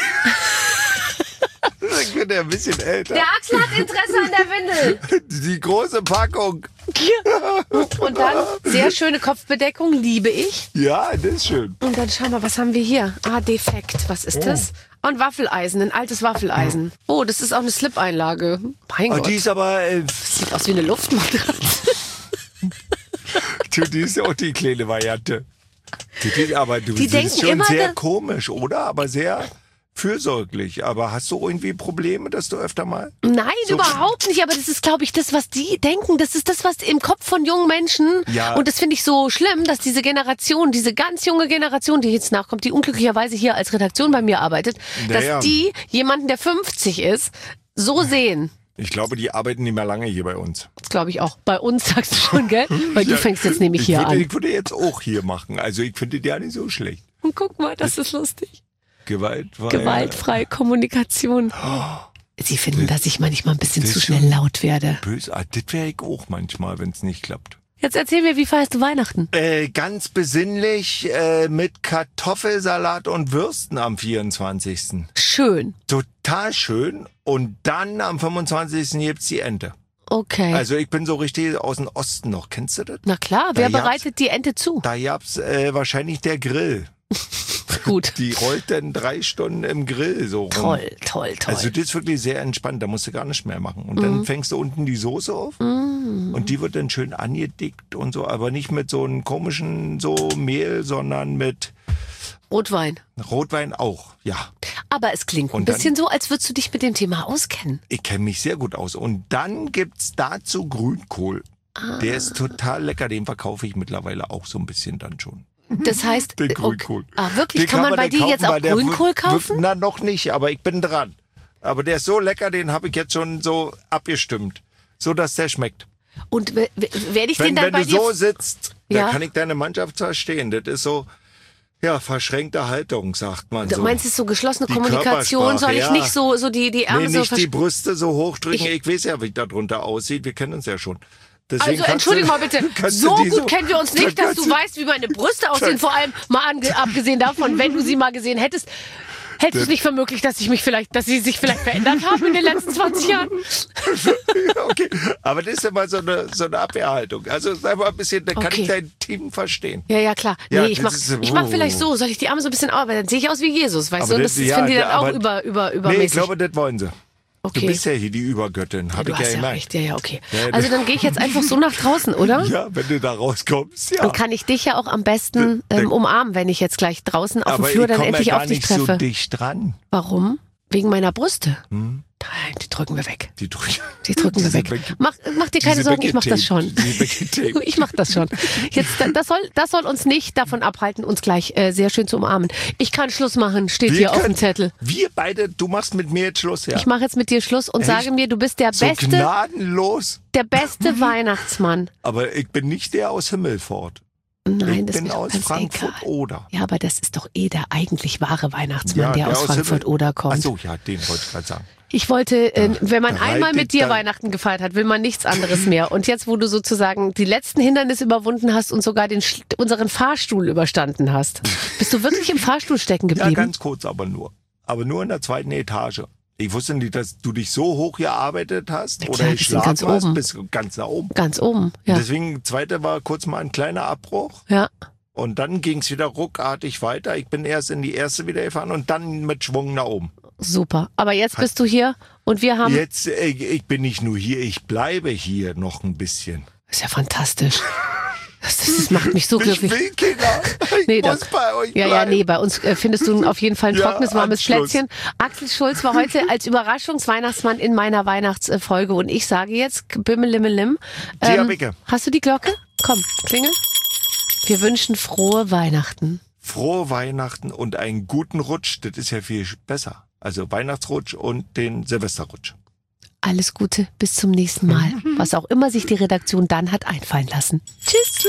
Ich bin ja ein bisschen älter. Der Axel hat Interesse an der Windel. Die große Packung. Und dann sehr schöne Kopfbedeckung, liebe ich. Ja, das ist schön. Und dann schau mal, was haben wir hier? Ah, defekt. Was ist das? Oh, ein Waffeleisen, ein altes Waffeleisen. Oh, das ist auch eine Slip-Einlage. Mein Oh, Gott. die ist aber. Äh, Das sieht aus wie eine Luftmatratze. du, die ist ja auch die kleine Variante. Die, die, aber du Die die denken ist schon immer, sehr dass- komisch, oder? Aber sehr fürsorglich. Aber hast du irgendwie Probleme, dass du öfter mal. Nein, So- überhaupt nicht. Aber das ist, glaube ich, das, was die denken. Das ist das, was im Kopf von jungen Menschen. Ja. Und das finde ich so schlimm, dass diese Generation, diese ganz junge Generation, die jetzt nachkommt, die unglücklicherweise hier als Redaktion bei mir arbeitet, Naja. dass die jemanden, der fünfzig ist, so sehen. Ich glaube, die arbeiten nicht mehr lange hier bei uns. Das glaube ich auch. Bei uns sagst du schon, gell? Weil du fängst jetzt nämlich ich hier würde, an. Ich würde jetzt auch hier machen. Also ich finde die ja nicht so schlecht. Und guck mal, das ist lustig. Gewaltfrei. Gewaltfreie Kommunikation. Sie finden, dass ich manchmal ein bisschen Das zu ist schnell schon laut werde. Böse. Ah, das wäre ich auch manchmal, wenn es nicht klappt. Jetzt erzähl mir, wie feierst du Weihnachten? Äh, ganz besinnlich äh, mit Kartoffelsalat und Würsten am vierundzwanzigsten Schön. Total schön. Und dann am fünfundzwanzigsten gibt's die Ente. Okay. Also ich bin so richtig aus dem Osten noch. Kennst du das? Na klar, wer Da gab's- bereitet die Ente zu? Da gab's äh, wahrscheinlich der Grill. Gut. Die rollt dann drei Stunden im Grill so rum. Toll, toll, toll. Also das ist wirklich sehr entspannt, da musst du gar nicht mehr machen. Und dann Mhm. fängst du unten die Soße auf Mhm. und die wird dann schön angedickt und so, aber nicht mit so einem komischen so Mehl, sondern mit Rotwein. Rotwein auch, ja. Aber es klingt ein Und dann- bisschen so, als würdest du dich mit dem Thema auskennen. Ich kenne mich sehr gut aus. Und dann gibt's dazu Grünkohl. Ah. Der ist total lecker, den verkaufe ich mittlerweile auch so ein bisschen dann schon. Das heißt, Den äh, Grünkohl. okay. Ah, wirklich? Den Kann man bei dann dir jetzt kaufen, auch weil der Grünkohl wird- kaufen? Wird, na, noch nicht, aber ich bin dran. Aber der ist so lecker, den habe ich jetzt schon so abgestimmt. So, dass der schmeckt. Und w- w- werde ich Wenn, den dann wenn bei du dir... so sitzt, Ja. dann kann ich deine Mannschaft verstehen. Das ist so, ja, verschränkte Haltung, sagt man Du so. meinst, es ist so geschlossene Die Kommunikation? Körpersprache, Soll ich ja. nicht so, so die, die Ärmel Nee, so nicht die versch- Brüste so hochdrücken. Ich- Ich, weiß ja, wie das drunter aussieht. Wir kennen uns ja schon. Deswegen Also kannst entschuldige du- mal bitte, kannst so du die gut kennen wir uns nicht, dass kannst du weißt, wie meine Brüste aussehen. Vor allem mal ange abgesehen davon, wenn du sie mal gesehen hättest, hältst du es nicht für möglich, dass ich mich vielleicht, dass sie sich vielleicht verändert haben in den letzten zwanzig Jahren? Okay, aber das ist immer so eine, so eine Abwehrhaltung. Also sag mal ein bisschen, dann kann Okay. ich dein Team verstehen. Ja, ja, klar. Ja, Nee, ich das mach, ist so- ich mach vielleicht so, soll ich die Arme so ein bisschen, aber dann sehe ich aus wie Jesus, weißt Aber du? Und das- das, das ja, finden die dann aber- auch über, über, Nee, übermäßig. ich glaube, das wollen sie. Okay. Du bist ja hier die Übergöttin, Ja, hab du ich hast ja ja gemerkt. recht, ja, ja, okay. Ja, Also dann gehe ich jetzt einfach so nach draußen, oder? Ja, wenn du da rauskommst, ja. Dann kann ich dich ja auch am besten ähm, umarmen, wenn ich jetzt gleich draußen auf aber dem Flur ich dann komme endlich ja gar auf dich nicht treffe. so dicht dran. Warum? Wegen meiner Brüste? Hm? Nein, die drücken wir weg. Die drücken, Die drücken wir Diese weg. weg- Mach, mach dir keine diese Sorgen, ich mach das schon. weggetaped, die weggetaped. Ich mach das schon. Jetzt, das soll, das soll uns nicht davon abhalten, uns gleich äh, sehr schön zu umarmen. Ich kann Schluss machen, steht Wir hier auf können- dem Zettel. Wir beide, du machst mit mir jetzt Schluss, ja. Ich mache jetzt mit dir Schluss und Echt? sage mir, du bist der so beste, gnadenlos. der beste Weihnachtsmann. Aber ich bin nicht der aus Himmelfort. Nein, ich das ist bin mir doch aus ganz Frankfurt egal. oder. Ja, aber das ist doch eh der eigentlich wahre Weihnachtsmann, der, aus Frankfurt Himmel- oder kommt. Ach so, ja, den wollte ich gerade sagen. Ich wollte, äh, wenn man da einmal reitet mit dir dann- Weihnachten gefeiert hat, will man nichts anderes mehr. Und jetzt, wo du sozusagen die letzten Hindernisse überwunden hast und sogar den, Sch- unseren Fahrstuhl überstanden hast, bist du wirklich im Fahrstuhl stecken Ja, geblieben? ganz kurz aber nur. Aber nur in der zweiten Etage. Ich wusste nicht, dass du dich so hoch gearbeitet hast Na oder klar, wir sind ganz geschlafen hast, oben. bis ganz nach oben. Ganz oben, ja. Deswegen, zweite war kurz mal ein kleiner Abbruch. Ja. Und dann ging es wieder ruckartig weiter. Ich bin erst in die erste wieder gefahren und dann mit Schwung nach oben. Super. Aber jetzt bist du hier und wir haben. Jetzt, äh, ich bin nicht nur hier, ich bleibe hier noch ein bisschen. Das ist ja fantastisch. Das, das, das macht mich so glücklich. Ich will Kinder. Ich Nee, muss das- bei euch Ja, ja, bleiben. nee, bei uns äh, findest du auf jeden Fall ein Ja, trockenes, warmes Anschluss. Plätzchen. Axel Schulz war heute als Überraschungsweihnachtsmann in meiner Weihnachtsfolge und ich sage jetzt Bimmelimmelim. Tia Bicke. Hast du die Glocke? Komm, klingel. Wir wünschen frohe Weihnachten. Frohe Weihnachten und einen guten Rutsch. Das ist ja viel besser. Also Weihnachtsrutsch und den Silvesterrutsch. Alles Gute, bis zum nächsten Mal. Was auch immer sich die Redaktion dann hat einfallen lassen. Tschüss.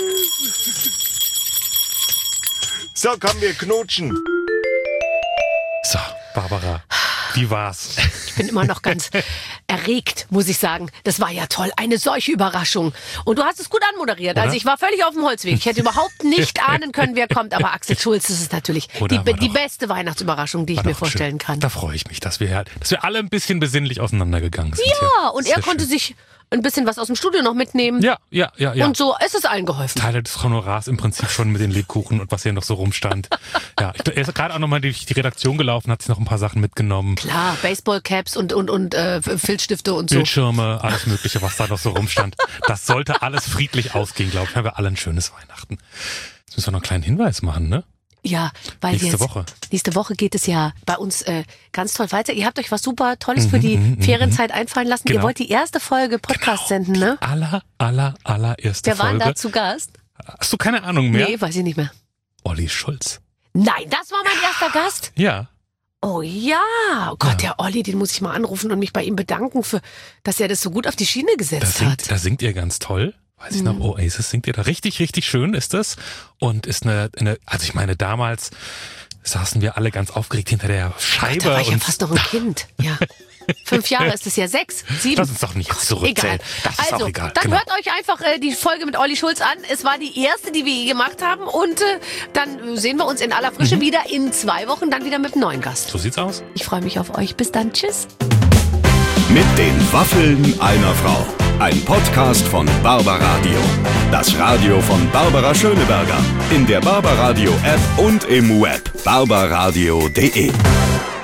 So, komm, wir knutschen. So, Barbara, wie war's? Ich bin immer noch ganz erregt, muss ich sagen. Das war ja toll. Eine solche Überraschung. Und du hast es gut anmoderiert. Oder? Also ich war völlig auf dem Holzweg. Ich hätte überhaupt nicht ahnen können, wer kommt. Aber Axel Schulz, das ist natürlich Oder die, war die doch- beste Weihnachtsüberraschung, die ich War mir doch vorstellen schön. kann. Da freue ich mich, dass wir, halt- dass wir alle ein bisschen besinnlich auseinandergegangen sind. Ja, und Sehr er konnte schön. sich ein bisschen was aus dem Studio noch mitnehmen. Ja, ja, ja, ja. Und so ist es allen geholfen. Teile des Honorars im Prinzip schon mit den Lebkuchen und was hier noch so rumstand. Ja, ich, er ist gerade auch nochmal durch die Redaktion gelaufen, hat sich noch ein paar Sachen mitgenommen. Klar, Baseballcaps und, und, und äh, Filzstifte und so. Bildschirme, alles Mögliche, was da noch so rumstand. Das sollte alles friedlich ausgehen, glaube ich. Haben wir alle ein schönes Weihnachten. Jetzt müssen wir noch einen kleinen Hinweis machen, ne? Ja, weil Nächste jetzt, Woche. Nächste Woche geht es ja bei uns äh, ganz toll weiter. Ihr habt euch was super Tolles für Mhm, die mhm, Ferienzeit einfallen lassen. Ihr Genau. wollt die erste Folge Podcast senden, ne? Aller, aller, allererste Wer war denn Folge. da zu Gast? Hast du keine Ahnung mehr? Nee, weiß ich nicht mehr. Olli Schulz. Nein, das war mein erster Gast. Ja. Oh ja, oh Gott, der Olli, den muss ich mal anrufen und mich bei ihm bedanken, für, dass er das so gut auf die Schiene Da gesetzt singt, hat. da singt ihr ganz toll. Weiß ich noch, Oasis singt ihr da. Richtig, richtig schön ist das. Und ist eine, eine, also ich meine, damals saßen wir alle ganz aufgeregt hinter der Scheibe. Da war ich ja und fast noch ein Kind. Ja. Fünf Jahre ist es ja, sechs, sieben. Lass uns doch nicht jetzt zurückzählen. Egal. Das ist also, auch egal. dann Genau. hört euch einfach äh, die Folge mit Olli Schulz an. Es war die erste, die wir je gemacht haben. Und äh, dann sehen wir uns in aller Frische wieder in zwei Wochen, dann wieder mit einem neuen Gast. So sieht's aus. Ich freue mich auf euch. Bis dann. Tschüss. Mit den Waffeln einer Frau. Ein Podcast von Barbaradio. Das Radio von Barbara Schöneberger. In der Barbaradio App und im Web barbaradio punkt de.